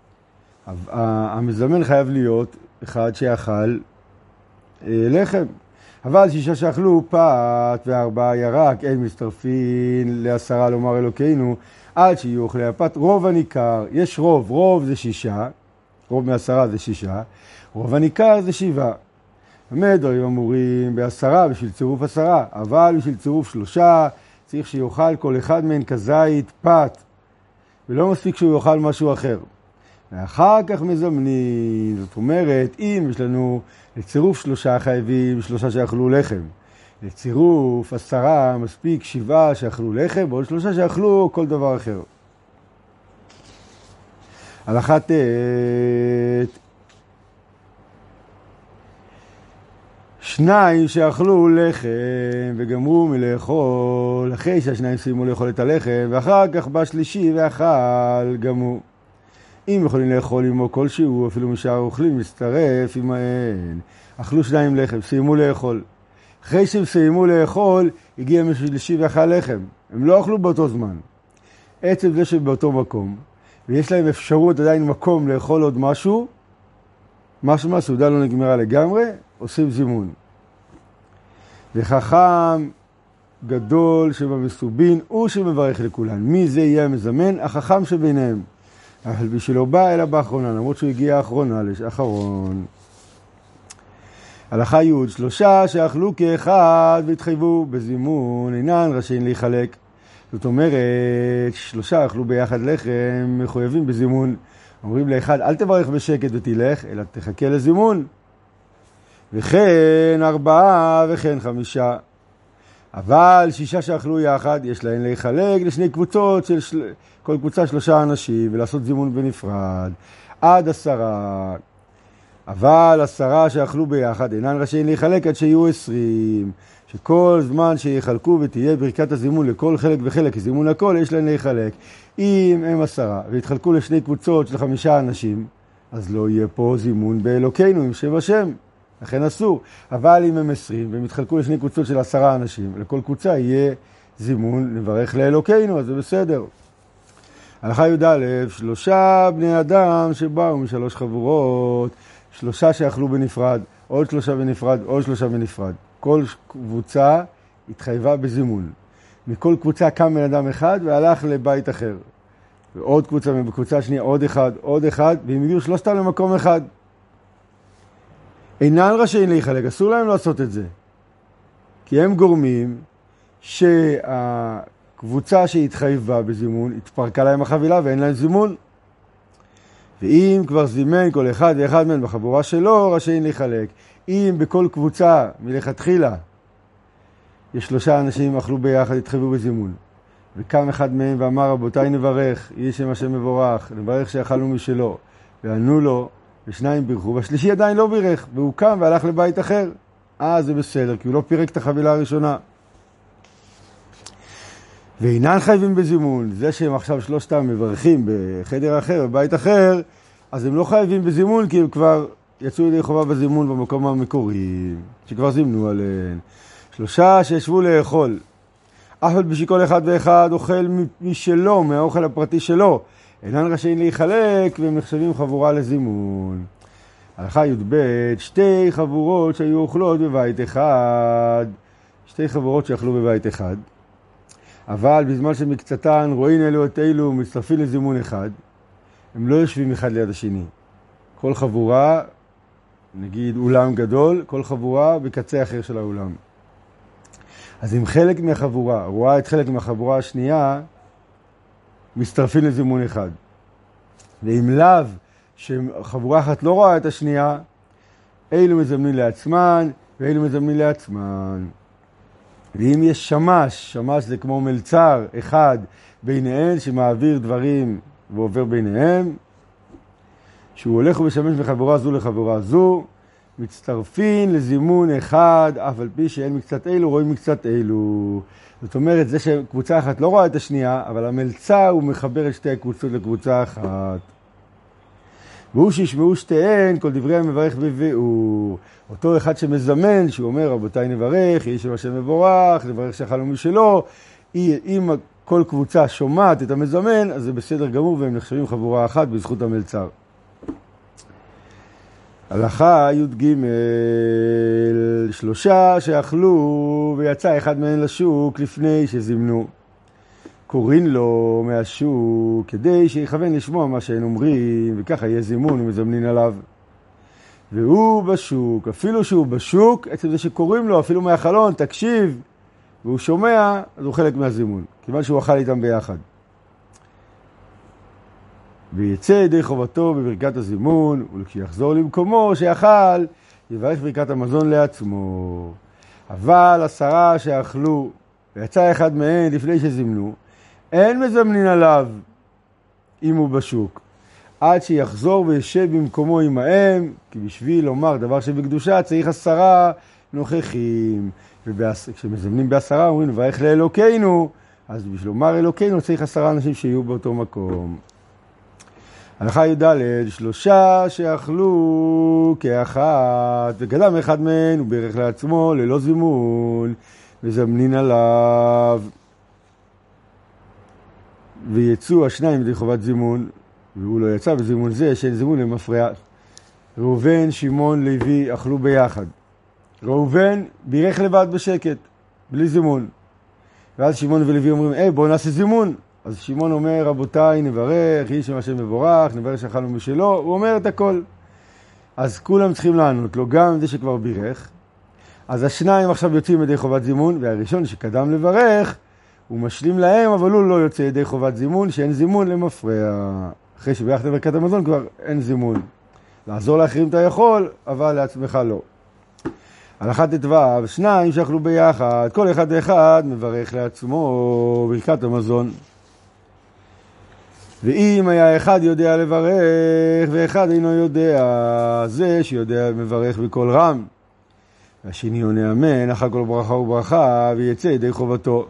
המזמן חייב להיות אחד שאכל לחם. אבל שישה שאכלו פת וארבעה ירק, אין מצטרפים לעשרה לומר אלוקינו, עד שיהיו אוכלי הפת. רוב הניכר, יש רוב, רוב זה שישה, רוב מעשרה זה שישה, רוב הניכר זה שבעה. באמת דברים אמורים בעשרה בשביל צירוף עשרה, אבל בשביל צירוף שלושה צריך שיאכל כל אחד מהן כזית פת, ולא מספיק שהוא יאכל משהו אחר. ואחר כך מזמנים. זאת אומרת, אם יש לנו לצירוף שלושה חייבים, שלושה שאכלו לחם. לצירוף עשרה מספיק שבעה שאכלו לחם, ועוד שלושה שאכלו כל דבר אחר. הלכה ט' שניים שאכלו לחם וגמרו מלאכול, אחרי שהשניים סיימו לאכול את הלחם, ואחר כך בא שלישי ואכל גם הוא. אם יכולים לאכול עמו כלשהו, אפילו משאר אוכלים, מסתרף עמהן. אכלו שניים לחם, סיימו לאכול. אחרי שהם סיימו לאכול, הגיע מישהו שלישי ואכל לחם. הם לא אכלו באותו זמן. עצם זה שבאותו מקום, ויש להם אפשרות עדיין מקום לאכול עוד משהו, משהו מהסעודה לא נגמרה לגמרי, עושים זימון. וחכם גדול שבמסובין הוא שמברך לכולן. מי זה יהיה המזמן? החכם שביניהם. אבל בשלו בא אלא באחרונה, למרות שהוא הגיע האחרונה לאחרון. הלכה י' שלושה שאכלו כאחד והתחייבו בזימון, אינן רשאים להיחלק. זאת אומרת, שלושה אכלו ביחד לחם, מחויבים בזימון. אומרים לאחד, אל תברך בשקט ותלך, אלא תחכה לזימון. וכן ארבעה וכן חמישה. אבל שישה שאכלו יחד, יש להן להיחלק לשני קבוצות של של... כל קבוצה שלושה אנשים, ולעשות זימון בנפרד. עד עשרה. אבל עשרה שאכלו ביחד, אינן רשאים להיחלק עד שיהיו עשרים. שכל זמן שיחלקו ותהיה ברכת הזימון לכל חלק וחלק, כי זימון לכל יש להם להיחלק. אם הם עשרה והתחלקו לשני קבוצות של חמישה אנשים, אז לא יהיה פה זימון באלוקינו עם שם השם. לכן אסור. אבל אם הם עשרים והם התחלקו לשני קבוצות של עשרה אנשים, לכל קבוצה יהיה זימון לברך לאלוקינו, אז זה בסדר. הלכה י"א, שלושה בני אדם שבאו משלוש חבורות, שלושה שאכלו בנפרד, עוד שלושה בנפרד, עוד שלושה בנפרד. כל קבוצה התחייבה בזימון. מכל קבוצה קם בן אדם אחד והלך לבית אחר. ועוד קבוצה, בקבוצה השנייה עוד אחד, עוד אחד, והם הגיעו שלושתם למקום אחד. אינן רשאים להיחלק, אסור להם לעשות את זה. כי הם גורמים שהקבוצה שהתחייבה בזימון, התפרקה להם החבילה ואין להם זימון. ואם כבר זימן כל אחד ואחד מהם בחבורה שלו, רשאים להיחלק. אם בכל קבוצה מלכתחילה יש שלושה אנשים אכלו ביחד, התחייבו בזימון, וקם אחד מהם ואמר, רבותיי נברך, יהיה שם השם מבורך, נברך שאכלנו משלו, וענו לו, ושניים בירכו, והשלישי עדיין לא בירך, והוא קם והלך לבית אחר. אה, זה בסדר, כי הוא לא פירק את החבילה הראשונה. ואינן חייבים בזימון. זה שהם עכשיו שלושתם מברכים בחדר אחר, בבית אחר, אז הם לא חייבים בזימון, כי הם כבר יצאו ידי חובה בזימון במקום המקורי, שכבר זימנו עליהם. שלושה שישבו לאכול. אף על בשכל אחד ואחד אוכל משלו, מהאוכל הפרטי שלו. אינן רשאים להיחלק והם נחשבים חבורה לזימון. הלכה י"ב, שתי חבורות שהיו אוכלות בבית אחד. שתי חבורות שאכלו בבית אחד. אבל בזמן שמקצתן רואים אלו את אלו מצטרפים לזימון אחד, הם לא יושבים אחד ליד השני. כל חבורה, נגיד אולם גדול, כל חבורה בקצה אחר של האולם. אז אם חלק מהחבורה רואה את חלק מהחבורה השנייה, מצטרפים לזימון אחד. ואם לאו שחבורה אחת לא רואה את השנייה, אלו מזמנים לעצמן ואלו מזמנים לעצמן. ואם יש שמש, שמש זה כמו מלצר אחד ביניהם שמעביר דברים ועובר ביניהם, שהוא הולך ומשמש מחבורה זו לחבורה זו, מצטרפים לזימון אחד, אף על פי שאין מקצת אלו, רואים מקצת אלו. זאת אומרת, זה שקבוצה אחת לא רואה את השנייה, אבל המלצר הוא מחבר את שתי הקבוצות לקבוצה אחת. והוא שישמעו שתיהן, כל דברי המברך בביאור. אותו אחד שמזמן, שהוא אומר, רבותיי נברך, יהיה שם השם מבורך, נברך שאכלנו משלו. אם כל קבוצה שומעת את המזמן, אז זה בסדר גמור, והם נחשבים חבורה אחת בזכות המלצר. הלכה י"ג, שלושה שאכלו ויצא אחד מהם לשוק לפני שזימנו. קוראים לו מהשוק כדי שיכוון לשמוע מה שהם אומרים, וככה יהיה זימון ומזמנין עליו. והוא בשוק, אפילו שהוא בשוק, עצם זה שקוראים לו אפילו מהחלון, תקשיב, והוא שומע, אז הוא חלק מהזימון, כיוון שהוא אכל איתם ביחד. ויצא ידי חובתו בברכת הזימון, וכשיחזור למקומו שיאכל, יברך ברכת המזון לעצמו. אבל עשרה שאכלו, ויצא אחד מהם לפני שזימנו, אין מזמנין עליו אם הוא בשוק, עד שיחזור וישב במקומו עמהם, כי בשביל לומר דבר שבקדושה צריך עשרה נוכחים. וכשמזמנים בעשרה אומרים לברך לאלוקינו, אז בשביל לומר אלוקינו צריך עשרה אנשים שיהיו באותו מקום. הלכה י"ד, שלושה שאכלו כאחת, וקדם אחד מהם וברך לעצמו ללא זימון, וזמנין עליו. ויצאו השניים ידי חובת זימון, והוא לא יצא בזימון זה, שאין זימון למפרע. ראובן, שמעון, לוי אכלו ביחד. ראובן בירך לבד בשקט, בלי זימון. ואז שמעון ולוי אומרים, היי, בואו נעשה זימון. אז שמעון אומר, רבותיי, נברך, איש שם השם מבורך, נברך שאכלנו משלו, הוא אומר את הכל. אז כולם צריכים לענות לו, גם זה שכבר בירך. אז השניים עכשיו יוצאים ידי חובת זימון, והראשון שקדם לברך, הוא משלים להם, אבל הוא לא יוצא ידי חובת זימון, שאין זימון למפרע. אחרי שבירכת ברכת המזון כבר אין זימון. לעזור לאחרים אתה יכול, אבל לעצמך לא. הלכה ט"ו, שניים שאכלו ביחד, כל אחד ואחד מברך לעצמו ברכת המזון. ואם היה אחד יודע לברך ואחד אינו יודע, זה שיודע מברך בקול רם. והשני עונה אמן, אחר כל ברכה וברכה, ויצא ידי חובתו.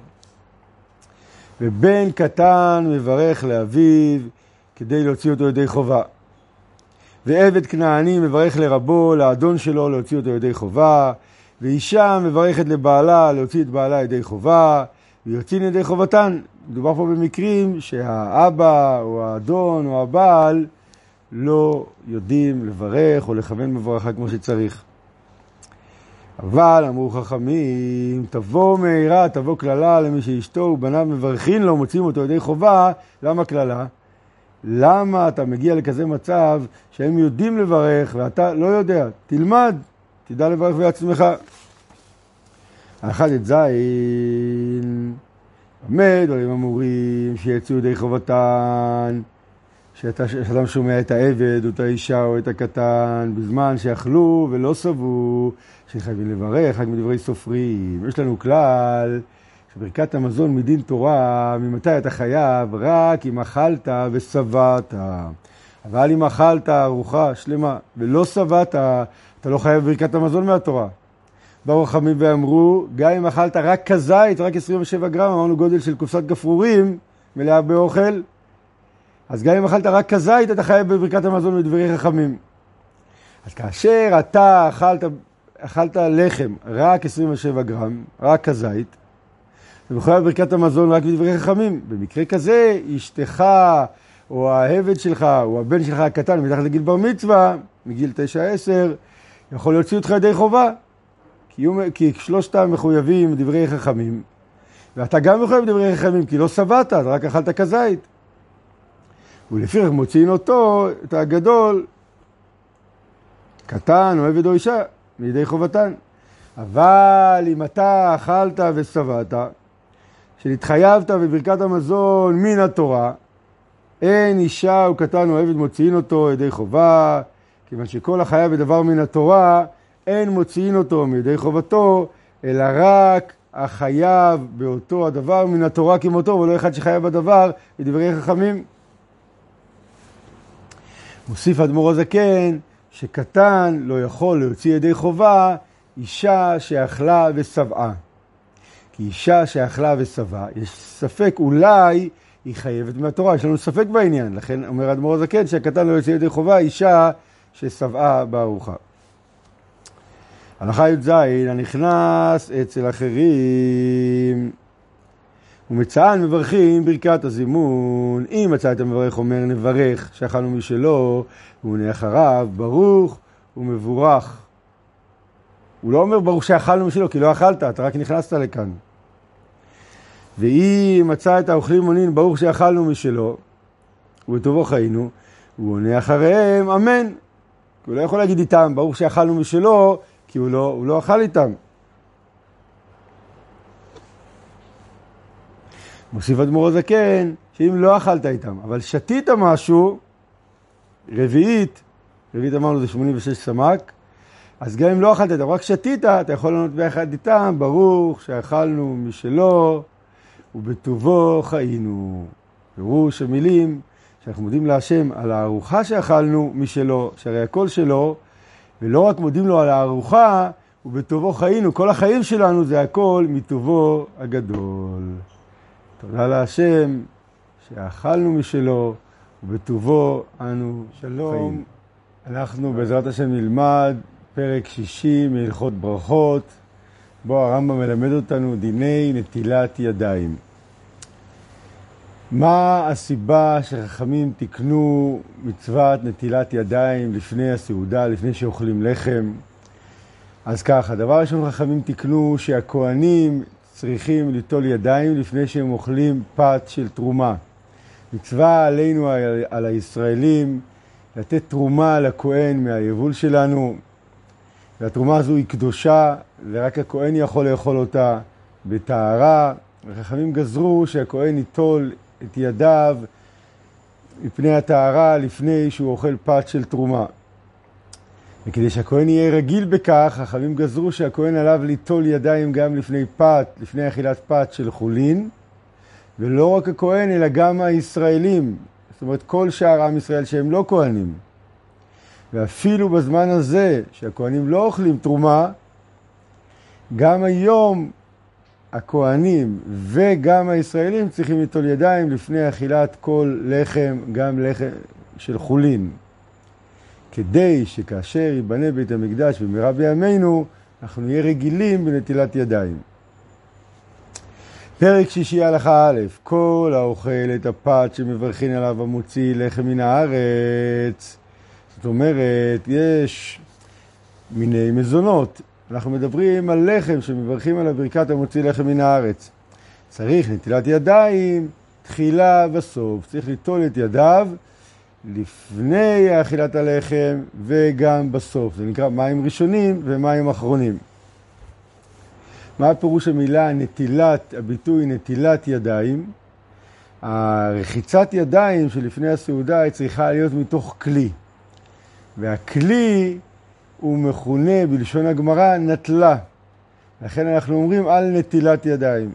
ובן קטן מברך לאביו כדי להוציא אותו ידי חובה. ועבד כנעני מברך לרבו, לאדון שלו, להוציא אותו ידי חובה. ואישה מברכת לבעלה, להוציא את בעלה ידי חובה, ויוצאים ידי חובתן. מדובר פה במקרים שהאבא או האדון או הבעל לא יודעים לברך או לכוון בברכה כמו שצריך. אבל אמרו חכמים, תבוא מהירה, תבוא כללה למי שאשתו ובניו מברכין לו, מוצאים אותו ידי חובה. למה כללה? למה אתה מגיע לכזה מצב שהם יודעים לברך ואתה לא יודע? תלמד, תדע לברך בעצמך. האחד את זין, עמד, דברים אמורים שיצאו ידי חובתן, שאתה, שאדם שומע את העבד או את האישה או את הקטן, בזמן שאכלו ולא סבו, שחייבים לברך, רק מדברי סופרים. יש לנו כלל שברכת המזון מדין תורה, ממתי אתה חייב? רק אם אכלת וסבעת. אבל אם אכלת ארוחה שלמה ולא סבעת, אתה לא חייב ברכת המזון מהתורה. באו חכמים ואמרו, גם אם אכלת רק כזית, רק עשרים ושבע גרם, אמרנו גודל של קופסת גפרורים, מלאה באוכל, אז גם אם אכלת רק כזית, אתה חייב בברכת המזון מדברי חכמים. אז כאשר אתה אכלת, אכלת לחם רק עשרים ושבע גרם, רק כזית, אתה מחויב בברכת המזון רק מדברי חכמים. במקרה כזה, אשתך או העבד שלך או הבן שלך הקטן, מתחת לגיל בר מצווה, מגיל תשע עשר, יכול להוציא אותך ידי חובה. כי, כי שלושתם מחויבים דברי חכמים, ואתה גם מחויב דברי חכמים, כי לא סבעת, אתה רק אכלת כזית. ולפיכך מוציאים אותו, את הגדול, קטן או עבד או אישה, מידי חובתן. אבל אם אתה אכלת וסבעת, שנתחייבת בברכת המזון מן התורה, אין אישה או קטן או עבד מוציאים אותו ידי חובה, כיוון שכל החייב בדבר מן התורה, אין מוציאים אותו מידי חובתו, אלא רק החייב באותו הדבר מן התורה כמותו, ולא אחד שחייב בדבר בדברי חכמים. מוסיף אדמו"ר הזקן שקטן לא יכול להוציא ידי חובה אישה שאכלה ושבעה. כי אישה שאכלה ושבעה, יש ספק אולי היא חייבת מהתורה, יש לנו ספק בעניין. לכן אומר אדמו"ר הזקן שהקטן לא יוציא ידי חובה אישה ששבעה בארוחה. הלכה י"ז, הנכנס אצל אחרים ומצאן מברכים ברכת הזימון. אם מצא את המברך אומר נברך שאכלנו משלו, הוא עונה אחריו ברוך ומבורך. הוא לא אומר ברוך שאכלנו משלו, כי לא אכלת, אתה רק נכנסת לכאן. ואם מצא את האוכלים מונין ברוך שאכלנו משלו ובטובו חיינו, הוא עונה אחריהם אמן. הוא לא יכול להגיד איתם ברוך שאכלנו משלו, כי הוא לא, הוא לא אכל איתם. מוסיף אדמו"ר הזקן, שאם לא אכלת איתם, אבל שתית משהו, רביעית, רביעית אמרנו זה שמונים ושש סמ"ק, אז גם אם לא אכלת, אתה רק שתית, אתה יכול לענות ביחד איתם, ברוך שאכלנו משלו ובטובו חיינו. פירוש המילים שאנחנו מודים להשם על הארוחה שאכלנו משלו, שהרי הכל שלו, ולא רק מודים לו על הארוחה, ובטובו חיינו, כל החיים שלנו זה הכל מטובו הגדול. תודה להשם שאכלנו משלו, ובטובו אנו שלום. חיים. אנחנו בעזרת השם נלמד פרק שישי מהלכות ברכות, בו הרמב"ם מלמד אותנו דיני נטילת ידיים. מה הסיבה שחכמים תקנו מצוות נטילת ידיים לפני הסעודה, לפני שאוכלים לחם? אז ככה, דבר ראשון חכמים תקנו שהכהנים צריכים ליטול ידיים לפני שהם אוכלים פת של תרומה. מצווה עלינו על הישראלים לתת תרומה לכהן מהיבול שלנו, והתרומה הזו היא קדושה ורק הכהן יכול לאכול אותה בטהרה. וחכמים גזרו שהכהן ייטול את ידיו מפני הטהרה לפני שהוא אוכל פת של תרומה. וכדי שהכהן יהיה רגיל בכך, חכמים גזרו שהכהן עליו ליטול ידיים גם לפני פת, לפני אכילת פת של חולין, ולא רק הכהן אלא גם הישראלים, זאת אומרת כל שאר עם ישראל שהם לא כהנים. ואפילו בזמן הזה שהכהנים לא אוכלים תרומה, גם היום הכהנים וגם הישראלים צריכים ליטול ידיים לפני אכילת כל לחם, גם לחם של חולין. כדי שכאשר ייבנה בית המקדש במהרה בימינו, אנחנו נהיה רגילים בנטילת ידיים. פרק שישי הלכה א', כל האוכל את הפת שמברכין עליו המוציא לחם מן הארץ. זאת אומרת, יש מיני מזונות. אנחנו מדברים על לחם שמברכים על ברכת המוציא לחם מן הארץ. צריך נטילת ידיים, תחילה וסוף. צריך ליטול את ידיו לפני אכילת הלחם וגם בסוף. זה נקרא מים ראשונים ומים אחרונים. מה הפירוש המילה נטילת, הביטוי נטילת ידיים? הרחיצת ידיים שלפני הסעודה היא צריכה להיות מתוך כלי. והכלי הוא מכונה בלשון הגמרא נטלה. לכן אנחנו אומרים על נטילת ידיים.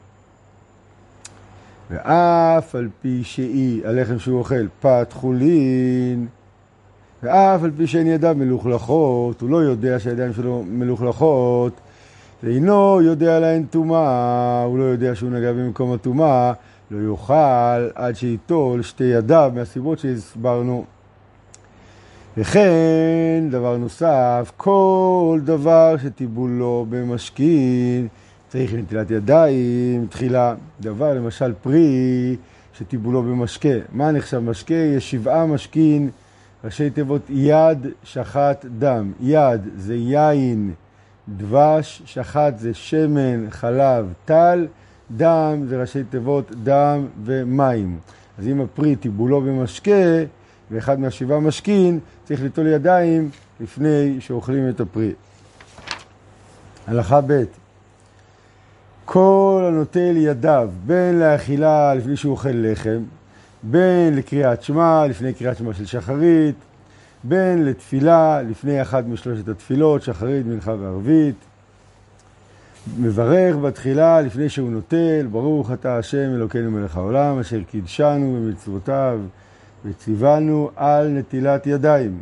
ואף על פי שהיא, הלחם שהוא אוכל, פת חולין, ואף על פי שאין ידיו מלוכלכות, הוא לא יודע שהידיים שלו מלוכלכות, ואינו יודע להן טומאה, הוא לא יודע שהוא נגע במקום הטומאה, לא יאכל עד שיטול שתי ידיו מהסיבות שהסברנו. וכן, דבר נוסף, כל דבר שטיבולו במשכין, צריך נטילת ידיים, תחילה. דבר, למשל פרי שטיבולו במשקה. מה נחשב משקה? יש שבעה משכין, ראשי תיבות יד, שחת, דם. יד זה יין, דבש, שחת זה שמן, חלב, טל, דם זה ראשי תיבות דם ומים. אז אם הפרי טיבולו במשקה, ואחד מהשבעה משכין, צריך ליטול ידיים לפני שאוכלים את הפרי. הלכה ב' כל הנוטל ידיו, בין לאכילה לפני שהוא אוכל לחם, בין לקריאת שמע לפני קריאת שמע של שחרית, בין לתפילה לפני אחת משלושת התפילות, שחרית, מנחה וערבית, מברך בתחילה לפני שהוא נוטל, ברוך אתה השם אלוקינו מלך העולם, אשר קידשנו במצוותיו וציוונו על נטילת ידיים.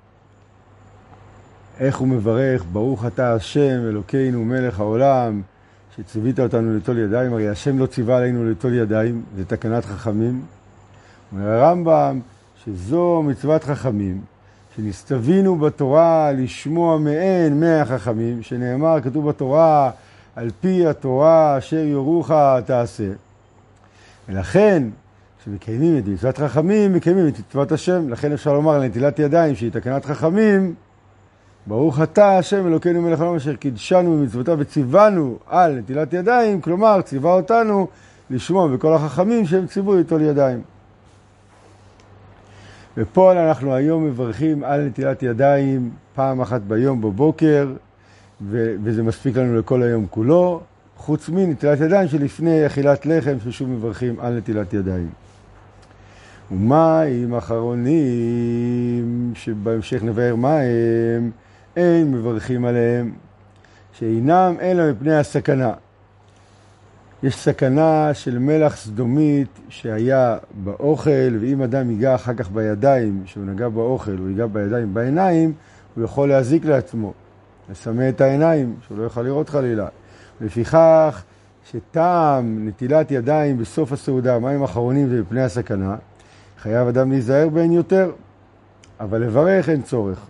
איך הוא מברך? ברוך אתה השם אלוקינו מלך העולם, שציווית אותנו ליטול ידיים. הרי השם לא ציווה עלינו ליטול ידיים, זה תקנת חכמים. אומר הרמב"ם שזו מצוות חכמים, שנסתווינו בתורה לשמוע מהן מהחכמים, שנאמר, כתוב בתורה, על פי התורה אשר יורוך תעשה. ולכן, כשמקיימים את מצוות חכמים, מקיימים את מצוות השם. לכן אפשר לומר על נטילת ידיים שהיא תקנת חכמים, ברוך אתה השם אלוקינו מלך העולם אשר קידשנו במצוותיו וציוונו על נטילת ידיים, כלומר ציווה אותנו לשמוע בכל החכמים שהם ציוו ליטול ידיים. ופה אנחנו היום מברכים על נטילת ידיים פעם אחת ביום בבוקר, ו- וזה מספיק לנו לכל היום כולו, חוץ מנטילת ידיים שלפני אכילת לחם ששוב מברכים על נטילת ידיים. ומים אחרונים, שבהמשך נבהר מה הם, אין מברכים עליהם, שאינם אלא מפני הסכנה. יש סכנה של מלח סדומית שהיה באוכל, ואם אדם ייגע אחר כך בידיים, שהוא נגע באוכל, הוא ייגע בידיים בעיניים, הוא יכול להזיק לעצמו, לסמא את העיניים, שהוא לא יוכל לראות חלילה. לפיכך, שטעם נטילת ידיים בסוף הסעודה, מים אחרונים זה מפני הסכנה, חייב אדם להיזהר בהן יותר, אבל לברך אין צורך.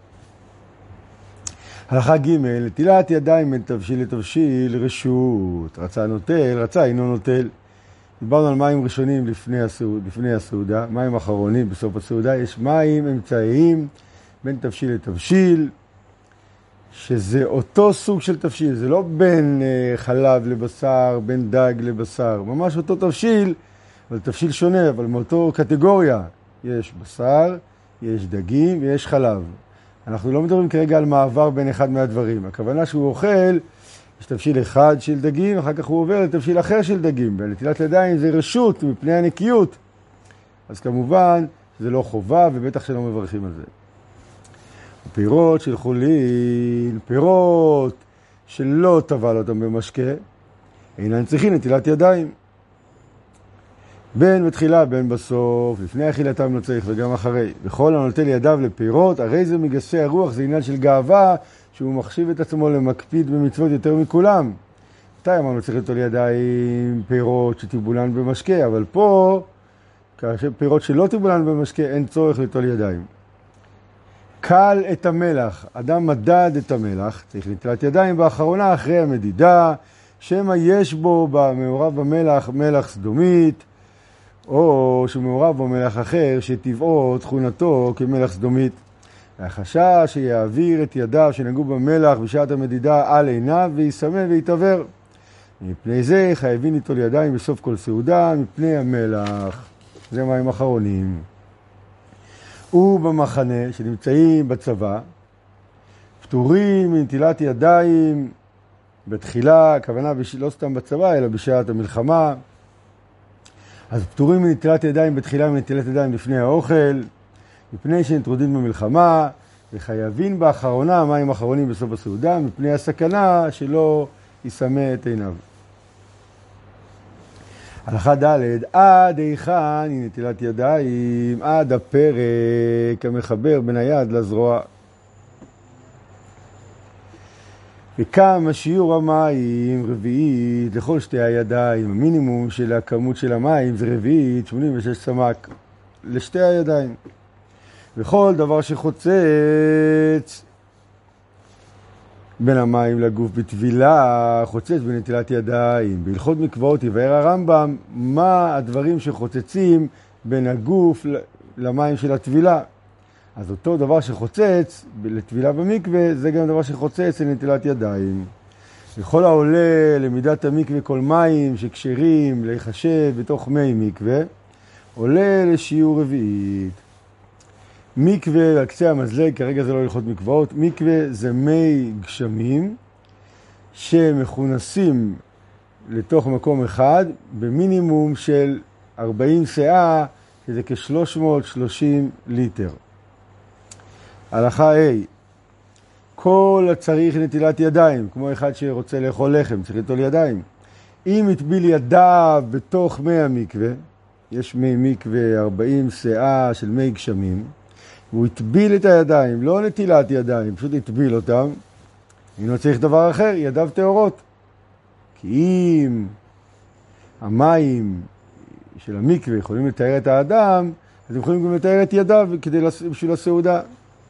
הלכה ג' נטילת ידיים בין תבשיל לתבשיל רשות, רצה נוטל, רצה אינו נוטל. דיברנו על מים ראשונים לפני הסעודה, לפני הסעודה, מים אחרונים בסוף הסעודה, יש מים אמצעיים בין תבשיל לתבשיל, שזה אותו סוג של תבשיל, זה לא בין uh, חלב לבשר, בין דג לבשר, ממש אותו תבשיל, אבל תבשיל שונה, אבל מאותו קטגוריה. יש בשר, יש דגים ויש חלב. אנחנו לא מדברים כרגע על מעבר בין אחד מהדברים. הכוונה שהוא אוכל, יש תבשיל אחד של דגים, אחר כך הוא עובר לתבשיל אחר של דגים. בנטילת ידיים זה רשות מפני הנקיות. אז כמובן זה לא חובה ובטח שלא מברכים על זה. פירות של חולין, פירות שלא טבל אותם במשקה, אינן צריכים נטילת ידיים. בין בתחילה, בין בסוף, לפני אכילתם לא צריך וגם אחרי. וכל הנוטל ידיו לפירות, הרי זה מגסי הרוח, זה עניין של גאווה, שהוא מחשיב את עצמו למקפיד במצוות יותר מכולם. מתי אמרנו צריך לטול ידיים פירות שטיבולן במשקה, אבל פה, כאשר פירות שלא טיבולן במשקה, אין צורך לטול ידיים. קל את המלח, אדם מדד את המלח, צריך נטילת ידיים באחרונה אחרי המדידה, שמה יש בו במעורב במלח מלח סדומית, או שמעורב בו מלח אחר שטבעו תכונתו כמלח סדומית. החשש שיעביר את ידיו שנגעו במלח בשעת המדידה על עיניו ויסמא ויתעבר. מפני זה חייבים ליטול ידיים בסוף כל סעודה מפני המלח. זה מים אחרונים. ובמחנה שנמצאים בצבא, פטורים מנטילת ידיים בתחילה, הכוונה בש... לא סתם בצבא, אלא בשעת המלחמה. אז פטורים מנטילת ידיים בתחילה מנטילת ידיים לפני האוכל, מפני שנטרודים במלחמה, וחייבים באחרונה, מים אחרונים בסוף הסעודה, מפני הסכנה שלא יסמא את עיניו. הלכה ד' עד היכן היא נטילת ידיים, עד הפרק המחבר בין היד לזרוע. וכמה שיעור המים רביעית לכל שתי הידיים, המינימום של הכמות של המים זה רביעית, שמונים ושש סמ"ק לשתי הידיים. וכל דבר שחוצץ בין המים לגוף בטבילה, חוצץ בנטילת ידיים. בהלכות מקוואות יבאר הרמב"ם מה הדברים שחוצצים בין הגוף למים של הטבילה. אז אותו דבר שחוצץ לטבילה במקווה, זה גם דבר שחוצץ לנטילת ידיים. וכל העולה למידת המקווה כל מים שקשרים להיחשב בתוך מי מקווה, עולה לשיעור רביעית. מקווה על קצה המזלג, כרגע זה לא הלכות מקוואות, מקווה זה מי גשמים שמכונסים לתוך מקום אחד במינימום של ארבעים סאה, שזה כ-שלוש מאות ושלושים ליטר. הלכה A, כל הצריך נטילת ידיים, כמו אחד שרוצה לאכול לחם, צריך לטול ידיים. אם יטביל ידיו בתוך מי המקווה, יש מי מקווה ארבעים סאה של מי גשמים, והוא יטביל את הידיים, לא נטילת ידיים, פשוט יטביל אותם, אם לא צריך דבר אחר, ידיו טהורות. כי אם המים של המקווה יכולים לתאר את האדם, אז הם יכולים גם לתאר את ידיו כדי בשביל הסעודה.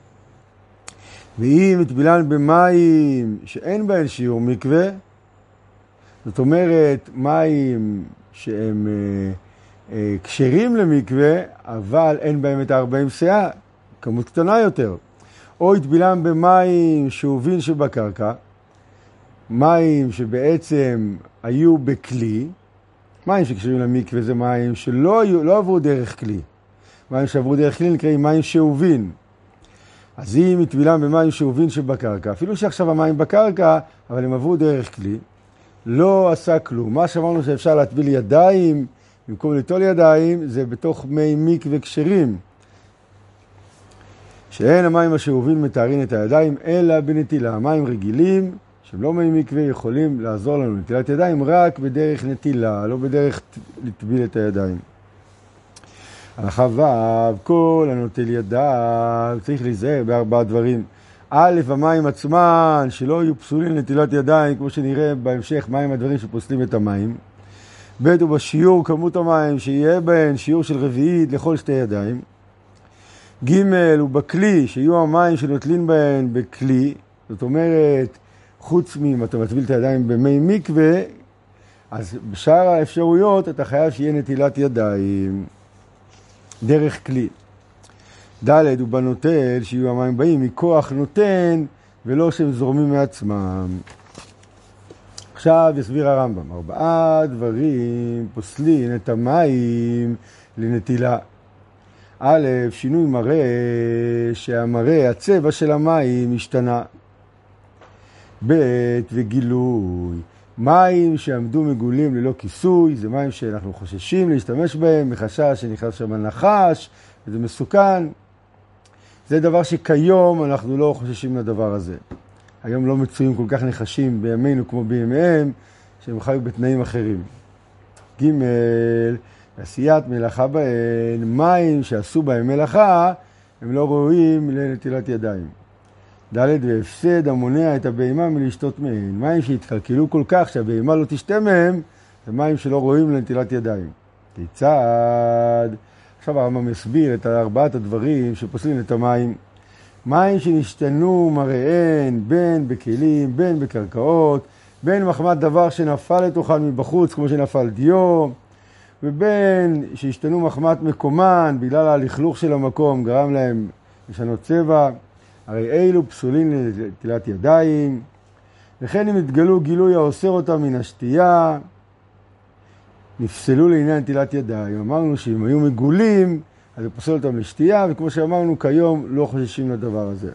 ואם יטבילן במים שאין בהן שיעור מקווה, זאת אומרת מים שהם אה, אה, קשרים למקווה, אבל אין בהם את ה-ארבעים סאה, כמות קטנה יותר. או יטבילן במים שאובין שבקרקע, מים שבעצם היו בכלי, מים שקשרים למקווה זה מים שלא היו, לא עברו דרך כלי. מים שעברו דרך כלי נקראים מים שאובין. אז אם יטבילן במים שאובין שבקרקע, אפילו שעכשיו המים בקרקע, אבל הם עברו דרך כלי, לא עשה כלום. מה שאמרנו שאפשר להטביל ידיים במקום לטול ידיים זה בתוך מי מקווה כשרים. שאין המים השאובים מתארין את הידיים אלא בנטילה. המים רגילים שהם לא מי מקווה יכולים לעזור לנו לנטילת ידיים רק בדרך נטילה, לא בדרך לטביל את הידיים. הלכה ו' כל הנוטל ידיו צריך להיזהר בארבעה דברים. א', המים עצמן שלא יהיו פסולים לנטילת ידיים, כמו שנראה בהמשך מהם הדברים שפוסלים את המים. ב', ובשיעור כמות המים שיהיה בהן שיעור של רביעית לכל שתי ידיים. ג', ובכלי שיהיו המים שנוטלים בהן בכלי, זאת אומרת חוץ מאם אתה מטביל את הידיים במי מקווה, אז בשאר האפשרויות אתה חייב שיהיה נטילת ידיים דרך כלי. ד', ובנוטל שיהיו המים באים מכוח נותן ולא שהם זורמים מעצמם. עכשיו יסביר הרמב"ם, ארבעה דברים פוסלים את המים לנטילה. א', שינוי מראה שהמראה, הצבע של המים השתנה. ב', וגילוי. מים שעמדו מגולים ללא כיסוי, זה מים שאנחנו חוששים להשתמש בהם, מחשש שנכנס שם נחש, וזה מסוכן. זה דבר שכיום אנחנו לא חוששים לדבר הזה. היום לא מצויים כל כך נחשים בימינו כמו בימיהם, שהם חיו בתנאים אחרים. ג', עשיית מלאכה בהן, מים שעשו בהם מלאכה, הם לא ראויים לנטילת ידיים. ד', והפסד המונע את הבהמה מלשתות מהן. מים שהתקלקלו כל כך שהבהמה לא תשתה מהם, זה מים שלא ראויים לנטילת ידיים. כיצד? עכשיו הרמב"ם מסביר את ארבעת הדברים שפוסלים את המים. מים שנשתנו מראיהן בין בכלים, בין בקרקעות, בין מחמת דבר שנפל לתוכן מבחוץ, כמו שנפל דיו, ובין שהשתנו מחמת מקומן, בגלל הלכלוך של המקום, גרם להם לשנות צבע, הרי אילו פסולים לנטילת ידיים, וכן אם התגלו גילוי האוסר אותם מן השתייה, נפסלו לעניין נטילת ידיים. אמרנו שאם היו מגולים, אז זה פוסל אותם לשתייה, וכמו שאמרנו כיום לא חוששים לדבר הזה.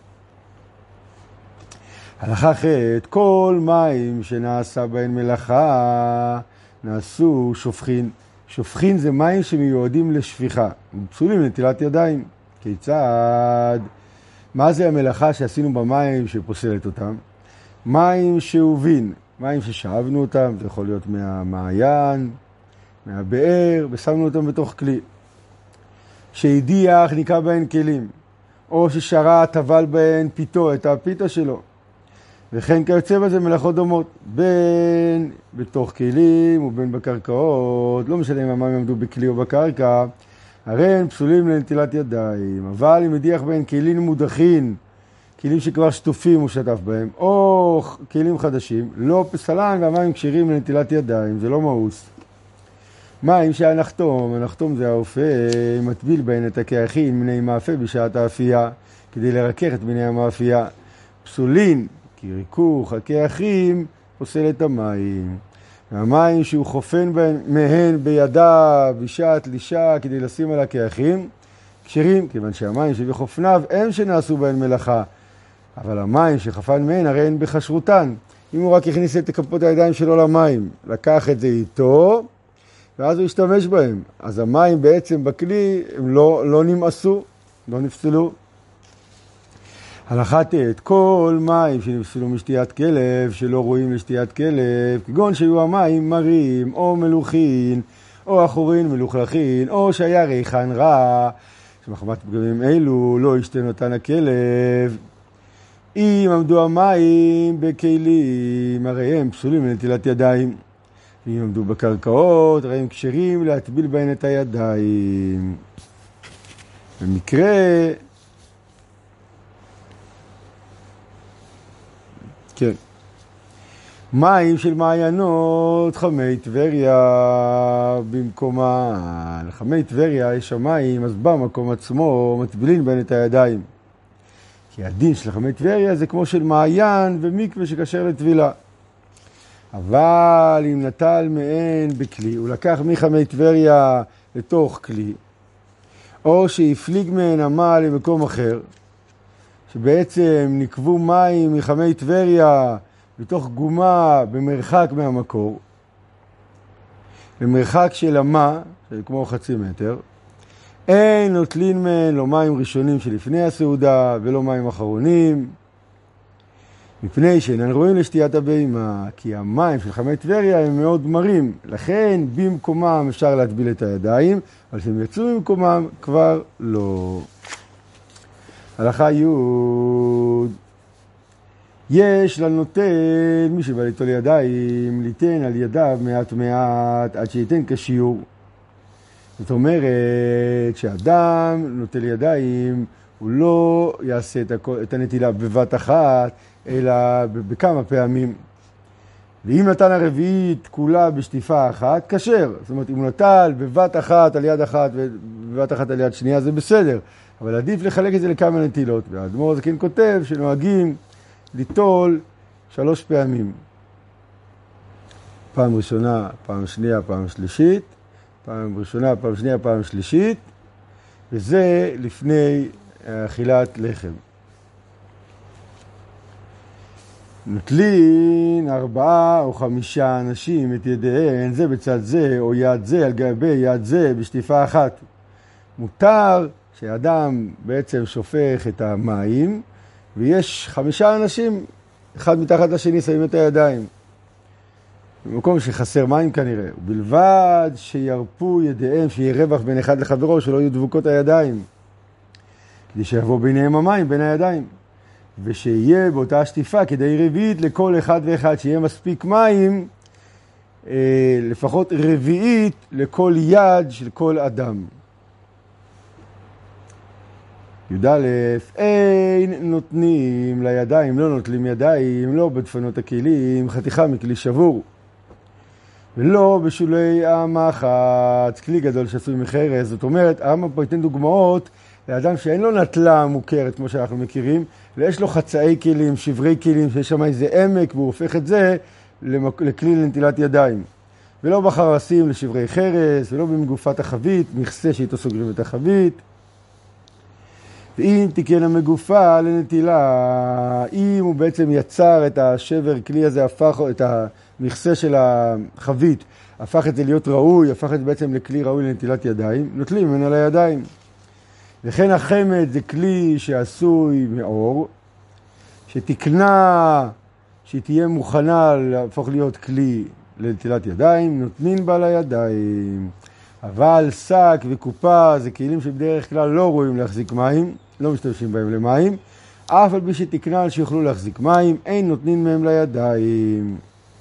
הלכה ח' כל מים שנעשה בהן מלאכה נעשו שופכין. שופכין זה מים שמיועדים לשפיכה, פסולים לנטילת ידיים. כיצד? מה זה המלאכה שעשינו במים שפוסלת אותם? מים שאובין, מים ששאבנו אותם, זה יכול להיות מהמעיין, מהבאר, ושמנו אותם בתוך כלי. שהדיח ניקה בהן כלים, או ששרה טבל בהן פיתו, את הפיתה שלו. וכן כיוצא בזה מלאכות דומות, בין בתוך כלים ובין בקרקעות, לא משנה אם המים עמדו בכלי או בקרקע, הרי הם פסולים לנטילת ידיים, אבל אם הדיח בהן כלים מודחין, כלים שכבר שטופים הוא שטף בהם, או כלים חדשים, לא פסלן והמים כשירים לנטילת ידיים, זה לא מאוס. מים שהנחתום, הנחתום זה האופה, מטביל בהן את הכיחין מיני מאפה בשעת האפייה, כדי לרכך את מיני המאפייה. פסולין, כי ריכוך הכיחים פוסל את המים. והמים שהוא חופן בהן, מהן בידיו בשעת לישה כדי לשים על הכיחים, כשרים, כיוון שהמים שבחופניו הם שנעשו בהן מלאכה, אבל המים שחפן מהן הרי הן בחשרותן. אם הוא רק הכניס את כפות הידיים שלו למים, לקח את זה איתו, ואז הוא השתמש בהם. אז המים בעצם בכלי הם לא, לא נמאסו, לא נפסלו. הלכה ט' כל מים שנפסלו משתיית כלב, שלא רואים לשתיית כלב, כגון שהיו המים מרים או מלוכין, או אחורין מלוכלכין, או שהיה ריחן רע, שמחמת פגמים אלו לא ישתה נותן הכלב. אם עמדו המים בכלים, הרי הם פסולים לנטילת ידיים. אם עמדו בקרקעות, הרי הם כשרים להטביל בהן את הידיים. במקרה, כן, מים של מעיינות, חמי טבריה במקומן. חמי טבריה יש המים, אז במקום עצמו מטבילים בהן את הידיים. כי הדין של חמי טבריה זה כמו של מעיין ומקווה שכשר לטבילה. אבל אם נטל מהן בכלי, הוא לקח מחמי טבריה לתוך כלי, או שהפליג מהן עמל למקום אחר, שבעצם נקבו מים מחמי טבריה בתוך גומה במרחק מהמקור, למרחק של אמה, של כמו חצי מטר, אין נוטלין מהן לא מים ראשונים שלפני הסעודה ולא מים אחרונים, מפני שאינן רואים לשתיית הבהמה, כי המים של חמי טבריה הם מאוד מרים, לכן במקומם אפשר להטביל את הידיים, אבל כשהם יצאו במקומם כבר לא. הלכה י' יש לנוטל מי שבא ליטול ידיים, ליתן על ידיו מעט מעט עד שייתן כשיעור. זאת אומרת שאדם נוטל ידיים, הוא לא יעשה את, הכל, את הנטילה בבת אחת, אלא בכמה פעמים. ואם נתן הרביעית כולה בשטיפה אחת, כשר. זאת אומרת, אם הוא נטל בבת אחת על יד אחת ובבת אחת על יד שנייה, זה בסדר. אבל עדיף לחלק את זה לכמה נטילות. והאדמו"ר הזקן כותב שנוהגים ליטול שלוש פעמים. פעם ראשונה, פעם שנייה, פעם שלישית. פעם ראשונה, פעם שנייה, פעם שלישית. וזה לפני אכילת לחם. נוטלין ארבעה או חמישה אנשים את ידיהן, זה בצד זה או יד זה על גבי יד זה בשטיפה אחת. מותר שאדם בעצם שופך את המים, ויש חמישה אנשים, אחד מתחת לשני שמים את הידיים. במקום שחסר מים כנראה, ובלבד שירפו ידיהם, שיהיה רווח בין אחד לחברו, שלא יהיו דבוקות הידיים. כדי שיבוא ביניהם המים, בין הידיים. ושיהיה באותה שטיפה כדי רביעית לכל אחד ואחד, שיהיה מספיק מים, אה, לפחות רביעית לכל יד של כל אדם. י"א, אין נותנים לידיים, לא נוטלים ידיים, לא בדפנות הכלים, חתיכה מכלי שבור. ולא בשולי המחץ, כלי גדול שעשוי מחרס. זאת אומרת, הרמב"ם פה ייתן דוגמאות לאדם שאין לו נטלה מוכרת, כמו שאנחנו מכירים, ויש לו חצאי כלים, שברי כלים, שיש שם איזה עמק, והוא הופך את זה לכלי לנטילת ידיים. ולא בחרסים לשברי חרס, ולא במגופת החבית, מכסה שאיתו סוגרים את החבית. ואם תיקן המגופה לנטילה, אם הוא בעצם יצר את השבר כלי הזה, הפך את המכסה של החבית, הפך את זה להיות ראוי, הפך את זה בעצם לכלי ראוי לנטילת ידיים, נוטלים ממנו לידיים. וכן החמד זה כלי שעשוי מאור, שתקנה, שהיא תהיה מוכנה להפוך להיות כלי לנטילת ידיים, נותנים בה לידיים. אבל שק וקופה זה כלים שבדרך כלל לא רואים להחזיק מים, לא משתמשים בהם למים, אף על פי שתקנה על שיוכלו להחזיק מים, אין נותנים מהם לידיים.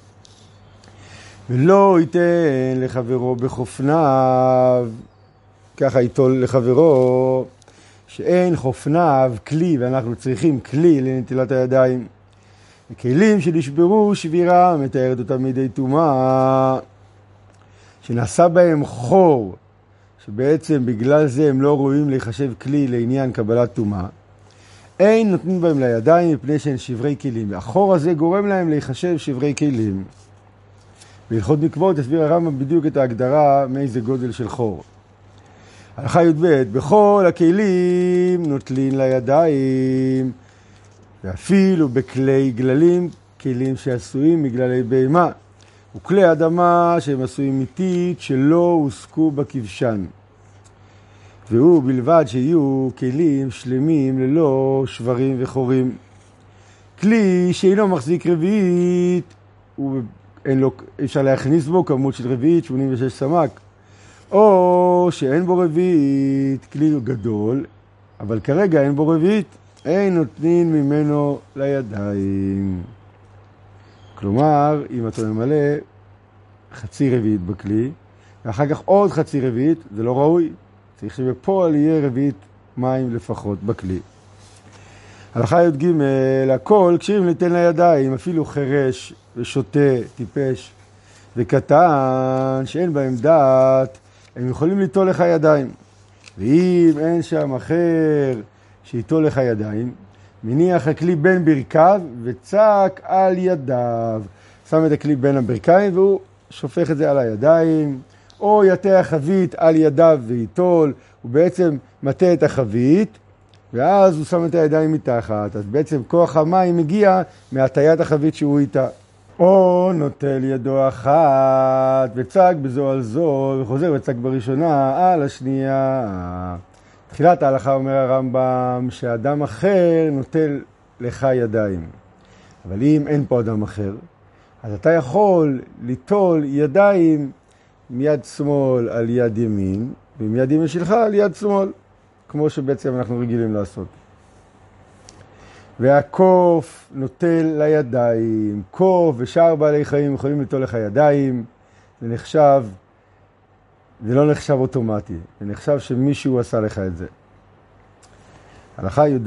ולא ייתן לחברו בחופניו, ככה ייטול לחברו, שאין חופניו כלי, ואנחנו צריכים כלי לנטילת הידיים. הכלים שנשברו שבירה, מתארת אותם מידי טומאה, שנעשה בהם חור, שבעצם בגלל זה הם לא רואים להיחשב כלי לעניין קבלת טומאה, אין נותנים בהם לידיים מפני שהן שברי כלים. והחור הזה גורם להם להיחשב שברי כלים. בהלכות מקוואות הסביר הרמב"ם בדיוק את ההגדרה מאיזה גודל של חור. הלכה י"ב, בכל הכלים נוטלין לידיים, ואפילו בכלי גללים, כלים שעשויים מגללי בהמה, וכלי אדמה שהם עשויים איטית שלא הוסקו בכבשן. והוא בלבד שיהיו כלים שלמים ללא שברים וחורים. כלי שאינו מחזיק רביעית, אין לו, אפשר להכניס בו כמות של רביעית, שמונים ושש סמ"ק. או שאין בו רביעית, כלי גדול, אבל כרגע אין בו רביעית, אין נותנים ממנו לידיים. כלומר, אם אתה ממלא חצי רביעית בכלי, ואחר כך עוד חצי רביעית, זה לא ראוי. צריך שבפועל יהיה רביעית מים לפחות בכלי. הלכה י"ג, הכל כשירים ליתן לידיים, אפילו חרש ושוטה, טיפש וקטן, שאין בהם דעת, הם יכולים ליטול לך ידיים. ואם אין שם אחר שיטול לך ידיים, מניח הכלי בין ברכיו וצק על ידיו. שם את הכלי בין הברכיים והוא שופך את זה על הידיים, או יתה החבית על ידיו ויטול, הוא בעצם מטה את החבית, ואז הוא שם את הידיים מתחת. אז בעצם כוח המים מגיע מהטיית החבית שהוא איתה. או נוטל ידו אחת וצג בזו על זו וחוזר וצג בראשונה על השנייה. תחילת ההלכה אומר הרמב"ם שאדם אחר נוטל לך ידיים. אבל אם אין פה אדם אחר, אז אתה יכול ליטול ידיים מיד שמאל על יד ימין, ומיד ימין שלך על יד שמאל, כמו שבעצם אנחנו רגילים לעשות. והקוף נוטל לידיים, קוף ושאר בעלי חיים יכולים ליטול לך ידיים, זה נחשב, זה לא נחשב אוטומטי, זה נחשב שמישהו עשה לך את זה. הלכה י"ד,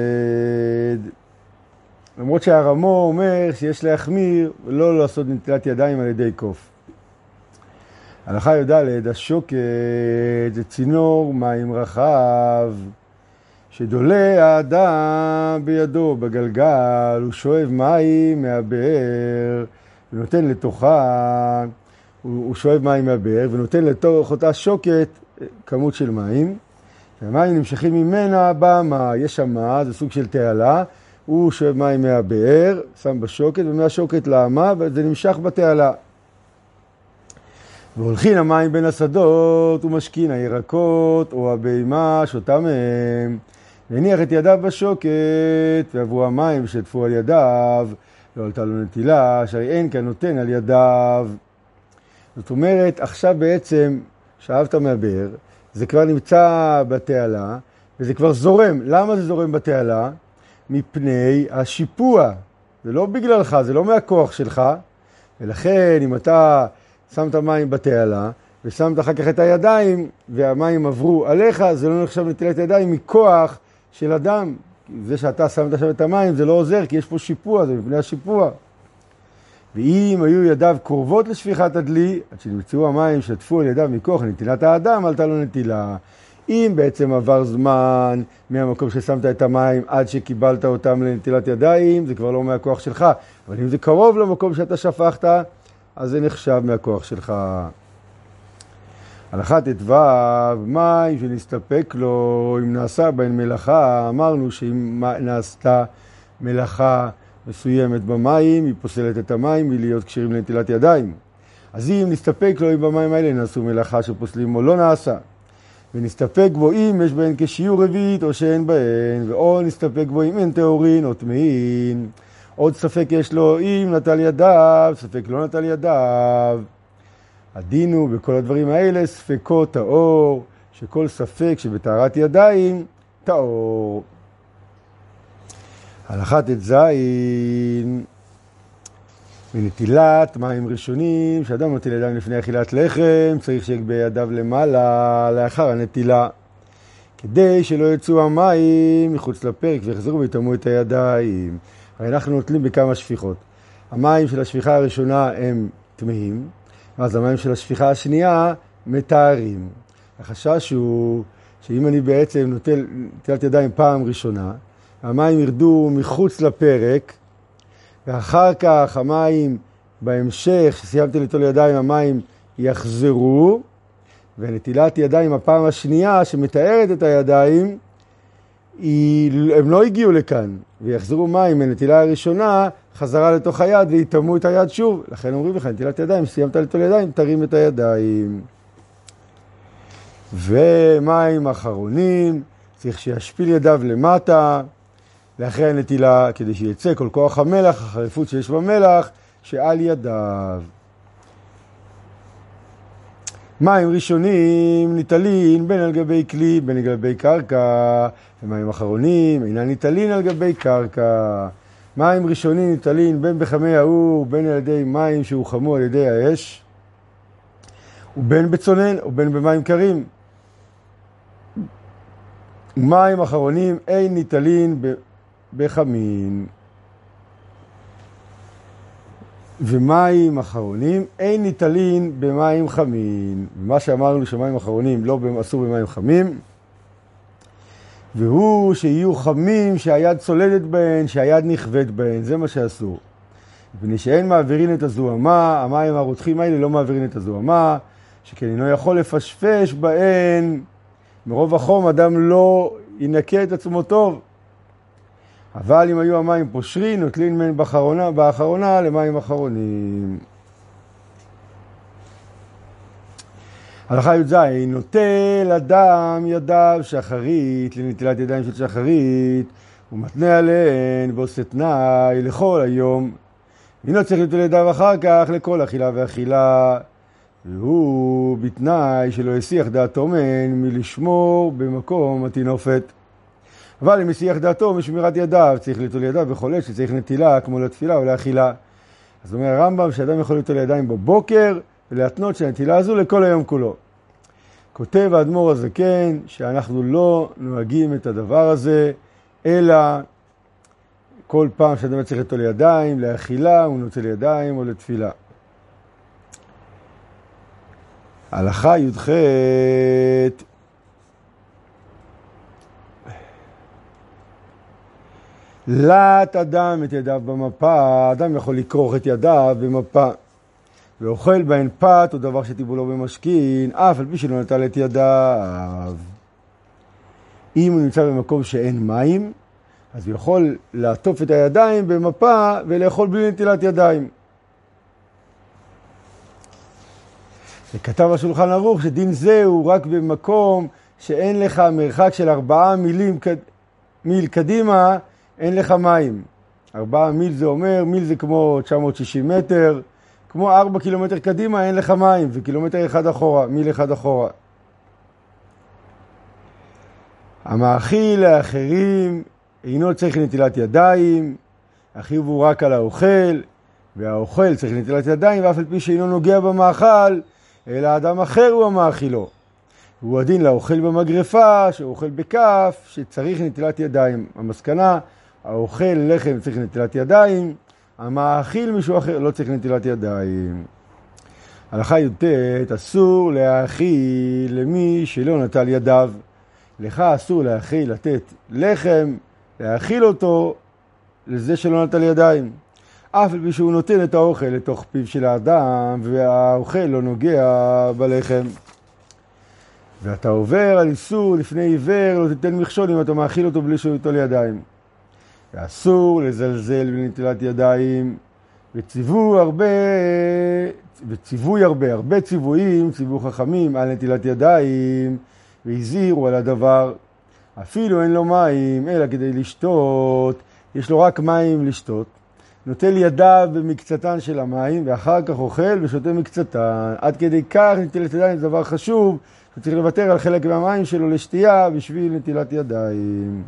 למרות שהרמו אומר שיש להחמיר ולא לעשות נטילת ידיים על ידי קוף. הלכה י"ד, השוקת זה צינור מים רחב, שדולה האדם בידו בגלגל, הוא שואב מים מהבאר ונותן לתוכה, הוא, הוא שואב מים מהבאר ונותן לתוך אותה שוקת כמות של מים, והמים נמשכים ממנה במה, יש שם מה, זה סוג של תעלה, הוא שואב מים מהבאר, שם בשוקת ומהשוקת לאמה, וזה נמשך בתעלה. והולכין המים בין השדות ומשכין הירקות או הבהמה שותה מהם, והניח את ידיו בשוקת, ועברו המים שטפו על ידיו, לא עלתה לו נטילה, שהרי אין כאן נותן על ידיו. זאת אומרת, עכשיו בעצם שאבת מהבאר, זה כבר נמצא בתעלה, וזה כבר זורם. למה זה זורם בתעלה? מפני השיפוע. זה לא בגללך, זה לא מהכוח שלך, ולכן אם אתה שמת מים בתעלה, ושמת אחר כך את הידיים, והמים עברו עליך, זה לא נחשב נטילת ידיים מכוח של אדם. זה שאתה שמת עכשיו את המים, זה לא עוזר, כי יש פה שיפוע, זה מפני השיפוע. ואם היו ידיו קרובות לשפיכת הדלי, עד שנמצאו המים שטפו על ידיו מכוח נטילת האדם, עלתה לו נטילה. אם בעצם עבר זמן מהמקום ששמת את המים עד שקיבלת אותם לנטילת ידיים, זה כבר לא מהכוח שלך. אבל אם זה קרוב למקום שאתה שפכת, אז זה נחשב מהכוח שלך. הלכה ט"ו, מים שנסתפק לו, אם נעשה בהן מלאכה, אמרנו שאם נעשתה מלאכה מסוימת במים, היא פוסלת את המים מלהיות קשרים לנטילת ידיים. אז אם נסתפק לו, אם במים האלה נעשו מלאכה שפוסלים או לא נעשה, ונסתפק בו אם יש בהן כשיעור רביעית או שאין בהן, ואו נסתפק בו אם אין טהורין או טמאין, עוד ספק יש לו אם נטל ידיו, ספק לא נטל ידיו. הדין הוא בכל הדברים האלה ספקו טהור, שכל ספק שבטהרת ידיים טהור. הלכה ט"ז, בנטילת מים ראשונים, שאדם נוטל ידיים לפני אכילת לחם, צריך שיגבה ידיו למעלה לאחר הנטילה, כדי שלא יצאו המים מחוץ לפרק ויחזרו ויטמאו את הידיים. הרי אנחנו נוטלים בכמה שפיכות. המים של השפיכה הראשונה הם טמאים, אז המים של השפיכה השנייה מטהרים. החשש הוא שאם אני בעצם נוטל נטילת ידיים פעם ראשונה, המים ירדו מחוץ לפרק, ואחר כך המים בהמשך, שסיימתי ליטול ידיים, המים יחזרו, ונטילת ידיים הפעם השנייה שמתארת את הידיים, הם לא הגיעו לכאן, ויחזרו מים מנטילה הראשונה חזרה לתוך היד ויטמאו את היד שוב. לכן אומרים לך, נטילת ידיים, סיימת ליטול ידיים, תרים את הידיים. ומים אחרונים, צריך שישפיל ידיו למטה, לאחרי הנטילה, כדי שיצא כל כוח המלח, החריפות שיש במלח, שעל ידיו. מים ראשונים ניטלין בין על גבי כלי, בין על גבי קרקע, ומים אחרונים אינם ניטלין על גבי קרקע. מים ראשונים ניטלין בין בחמי האור, בין על ידי מים שהוחמו על ידי האש, ובין בצונן, ובין במים קרים. מים אחרונים אין ניטלין בחמין. ומים אחרונים אין ניטלין במים חמים. ומה שאמרנו שמים אחרונים לא אסור במים חמים, והוא שיהיו חמים שהיד צולדת בהן, שהיד נכווית בהן, זה מה שאסור. מפני שאין מעבירים את הזוהמה, המים הרותחים האלה לא מעבירים את הזוהמה, שכן אינו יכול לפשפש בהן, מרוב החום אדם לא ינקה את עצמו טוב. אבל אם היו המים פושרים, נוטלין מן באחרונה, באחרונה למים אחרונים. הלכה י"ז, נוטל אדם ידיו שחרית לנטילת ידיים של שחרית, ומתנה עליהן ועושה תנאי לכל היום. אינו צריך לטול ידיו אחר כך לכל אכילה ואכילה, והוא בתנאי שלא יסיח דעתו מן מלשמור במקום התינופת. אבל אם יסיח דעתו משמירת ידיו, צריך לטול ידיו בכל עת שצריך נטילה כמו לתפילה או לאכילה. אז אומר הרמב"ם שאדם יכול לטול ידיים בבוקר ולהתנות שהנטילה הזו לכל היום כולו. כותב האדמו"ר הזקן שאנחנו לא נוהגים את הדבר הזה, אלא כל פעם שאדם צריך לטול ידיים לאכילה הוא נוטל ידיים או לתפילה. הלכה י"ח, לת אדם את ידיו במפה, אדם יכול לקרוך את ידיו במפה, ואוכל בהן פת או דבר שטיבולו במשכין, אף על פי שלא נטל את ידיו. אם הוא נמצא במקום שאין מים, אז הוא יכול לעטוף את הידיים במפה ולאכול בלי נטילת ידיים. וכתב השולחן ערוך שדין זה הוא רק במקום שאין לך מרחק של ארבעה מילים מיל קדימה, אין לך מים. ארבעה מיל זה אומר, מיל זה כמו תשע מאות ושישים מטר, כמו ארבע קילומטר קדימה אין לך מים, וקילומטר אחד אחורה, מיל אחד אחורה. המאכיל לאחרים אינו צריך נטילת ידיים, החיוב הוא רק על האוכל, והאוכל צריך נטילת ידיים, ואף על פי שאינו נוגע במאכל, אלא אדם אחר הוא המאכילו. הוא הדין לאוכל במגרפה, שאוכל בכף, שצריך נטילת ידיים. המסקנה, האוכל לחם צריך נטילת ידיים, המאכיל מישהו אחר לא צריך נטילת ידיים. הלכה י"ט, אסור להאכיל למי שלא נטל ידיו. לך אסור להאכיל, לתת לחם, להאכיל אותו לזה שלא נטל ידיים. אף על פי שהוא נותן את האוכל לתוך פיו של האדם, והאוכל לא נוגע בלחם. ואתה עובר על איסור לפני עיוור, לא תיתן מכשול אם אתה מאכיל אותו בלי שהוא יטול ידיים. ואסור לזלזל בנטילת ידיים, וציוו הרבה, וציווי הרבה, הרבה ציוויים, ציוו חכמים על נטילת ידיים, והזהירו על הדבר. אפילו אין לו מים, אלא כדי לשתות, יש לו רק מים לשתות. נוטל ידיו במקצתן של המים, ואחר כך אוכל ושותה מקצתן. עד כדי כך נטילת ידיים זה דבר חשוב, הוא צריך לוותר על חלק מהמים שלו לשתייה בשביל נטילת ידיים.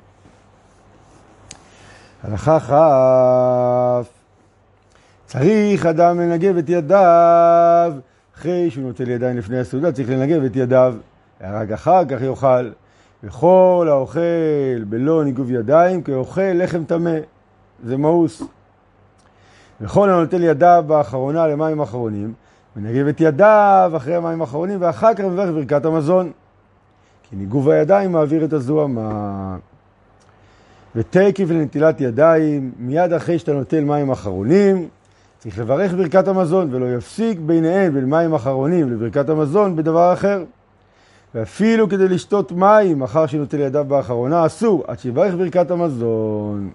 הלכה כ', צריך אדם לנגב את ידיו, אחרי שהוא נוטל ידיים לפני הסעודה, צריך לנגב את ידיו, ורק אחר כך יאכל. וכל האוכל בלא ניגוב ידיים, כאוכל לחם טמא, זה מאוס. וכל הנוטל ידיו באחרונה למים אחרונים, מנגב את ידיו אחרי המים האחרונים, ואחר כך מברך ברכת המזון. כי ניגוב הידיים מעביר את הזוהמה. ותקיף לנטילת ידיים, מיד אחרי שאתה נוטל מים אחרונים, צריך לברך ברכת המזון, ולא יפסיק ביניהם בין מים אחרונים לברכת המזון בדבר אחר. ואפילו כדי לשתות מים אחר שנוטל ידיו באחרונה, אסור, עד שיברך ברכת המזון.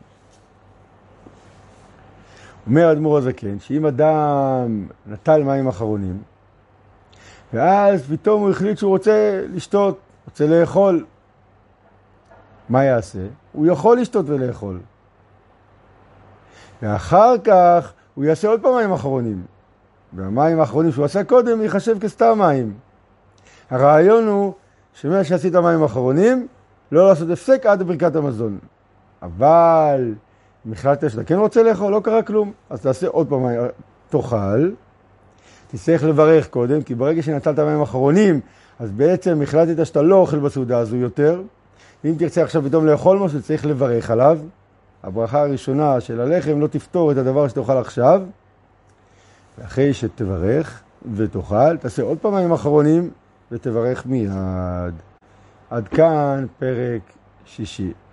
אומר אדמו"ר הזקן, שאם אדם נטל מים אחרונים, ואז פתאום הוא החליט שהוא רוצה לשתות, רוצה לאכול, מה יעשה? הוא יכול לשתות ולאכול. ואחר כך הוא יעשה עוד פעם מים אחרונים. והמים האחרונים שהוא עשה קודם ייחשב כסתם מים. הרעיון הוא שמה שעשית מים אחרונים, לא לעשות הפסק עד ברכת המזון. אבל אם החלטת שאתה כן רוצה לאכול, לא קרה כלום. אז תעשה עוד פעם מים, תאכל. תצטרך לברך קודם, כי ברגע שנטלת מים אחרונים, אז בעצם החלטת שאתה לא אוכל בסעודה הזו יותר. אם תרצה עכשיו פתאום לאכול משהו, צריך לברך עליו. הברכה הראשונה של הלחם לא תפתור את הדבר שתאכל עכשיו. ואחרי שתברך ותאכל, תעשה עוד פעם מים אחרונים ותברך מיד. עד כאן פרק שישי.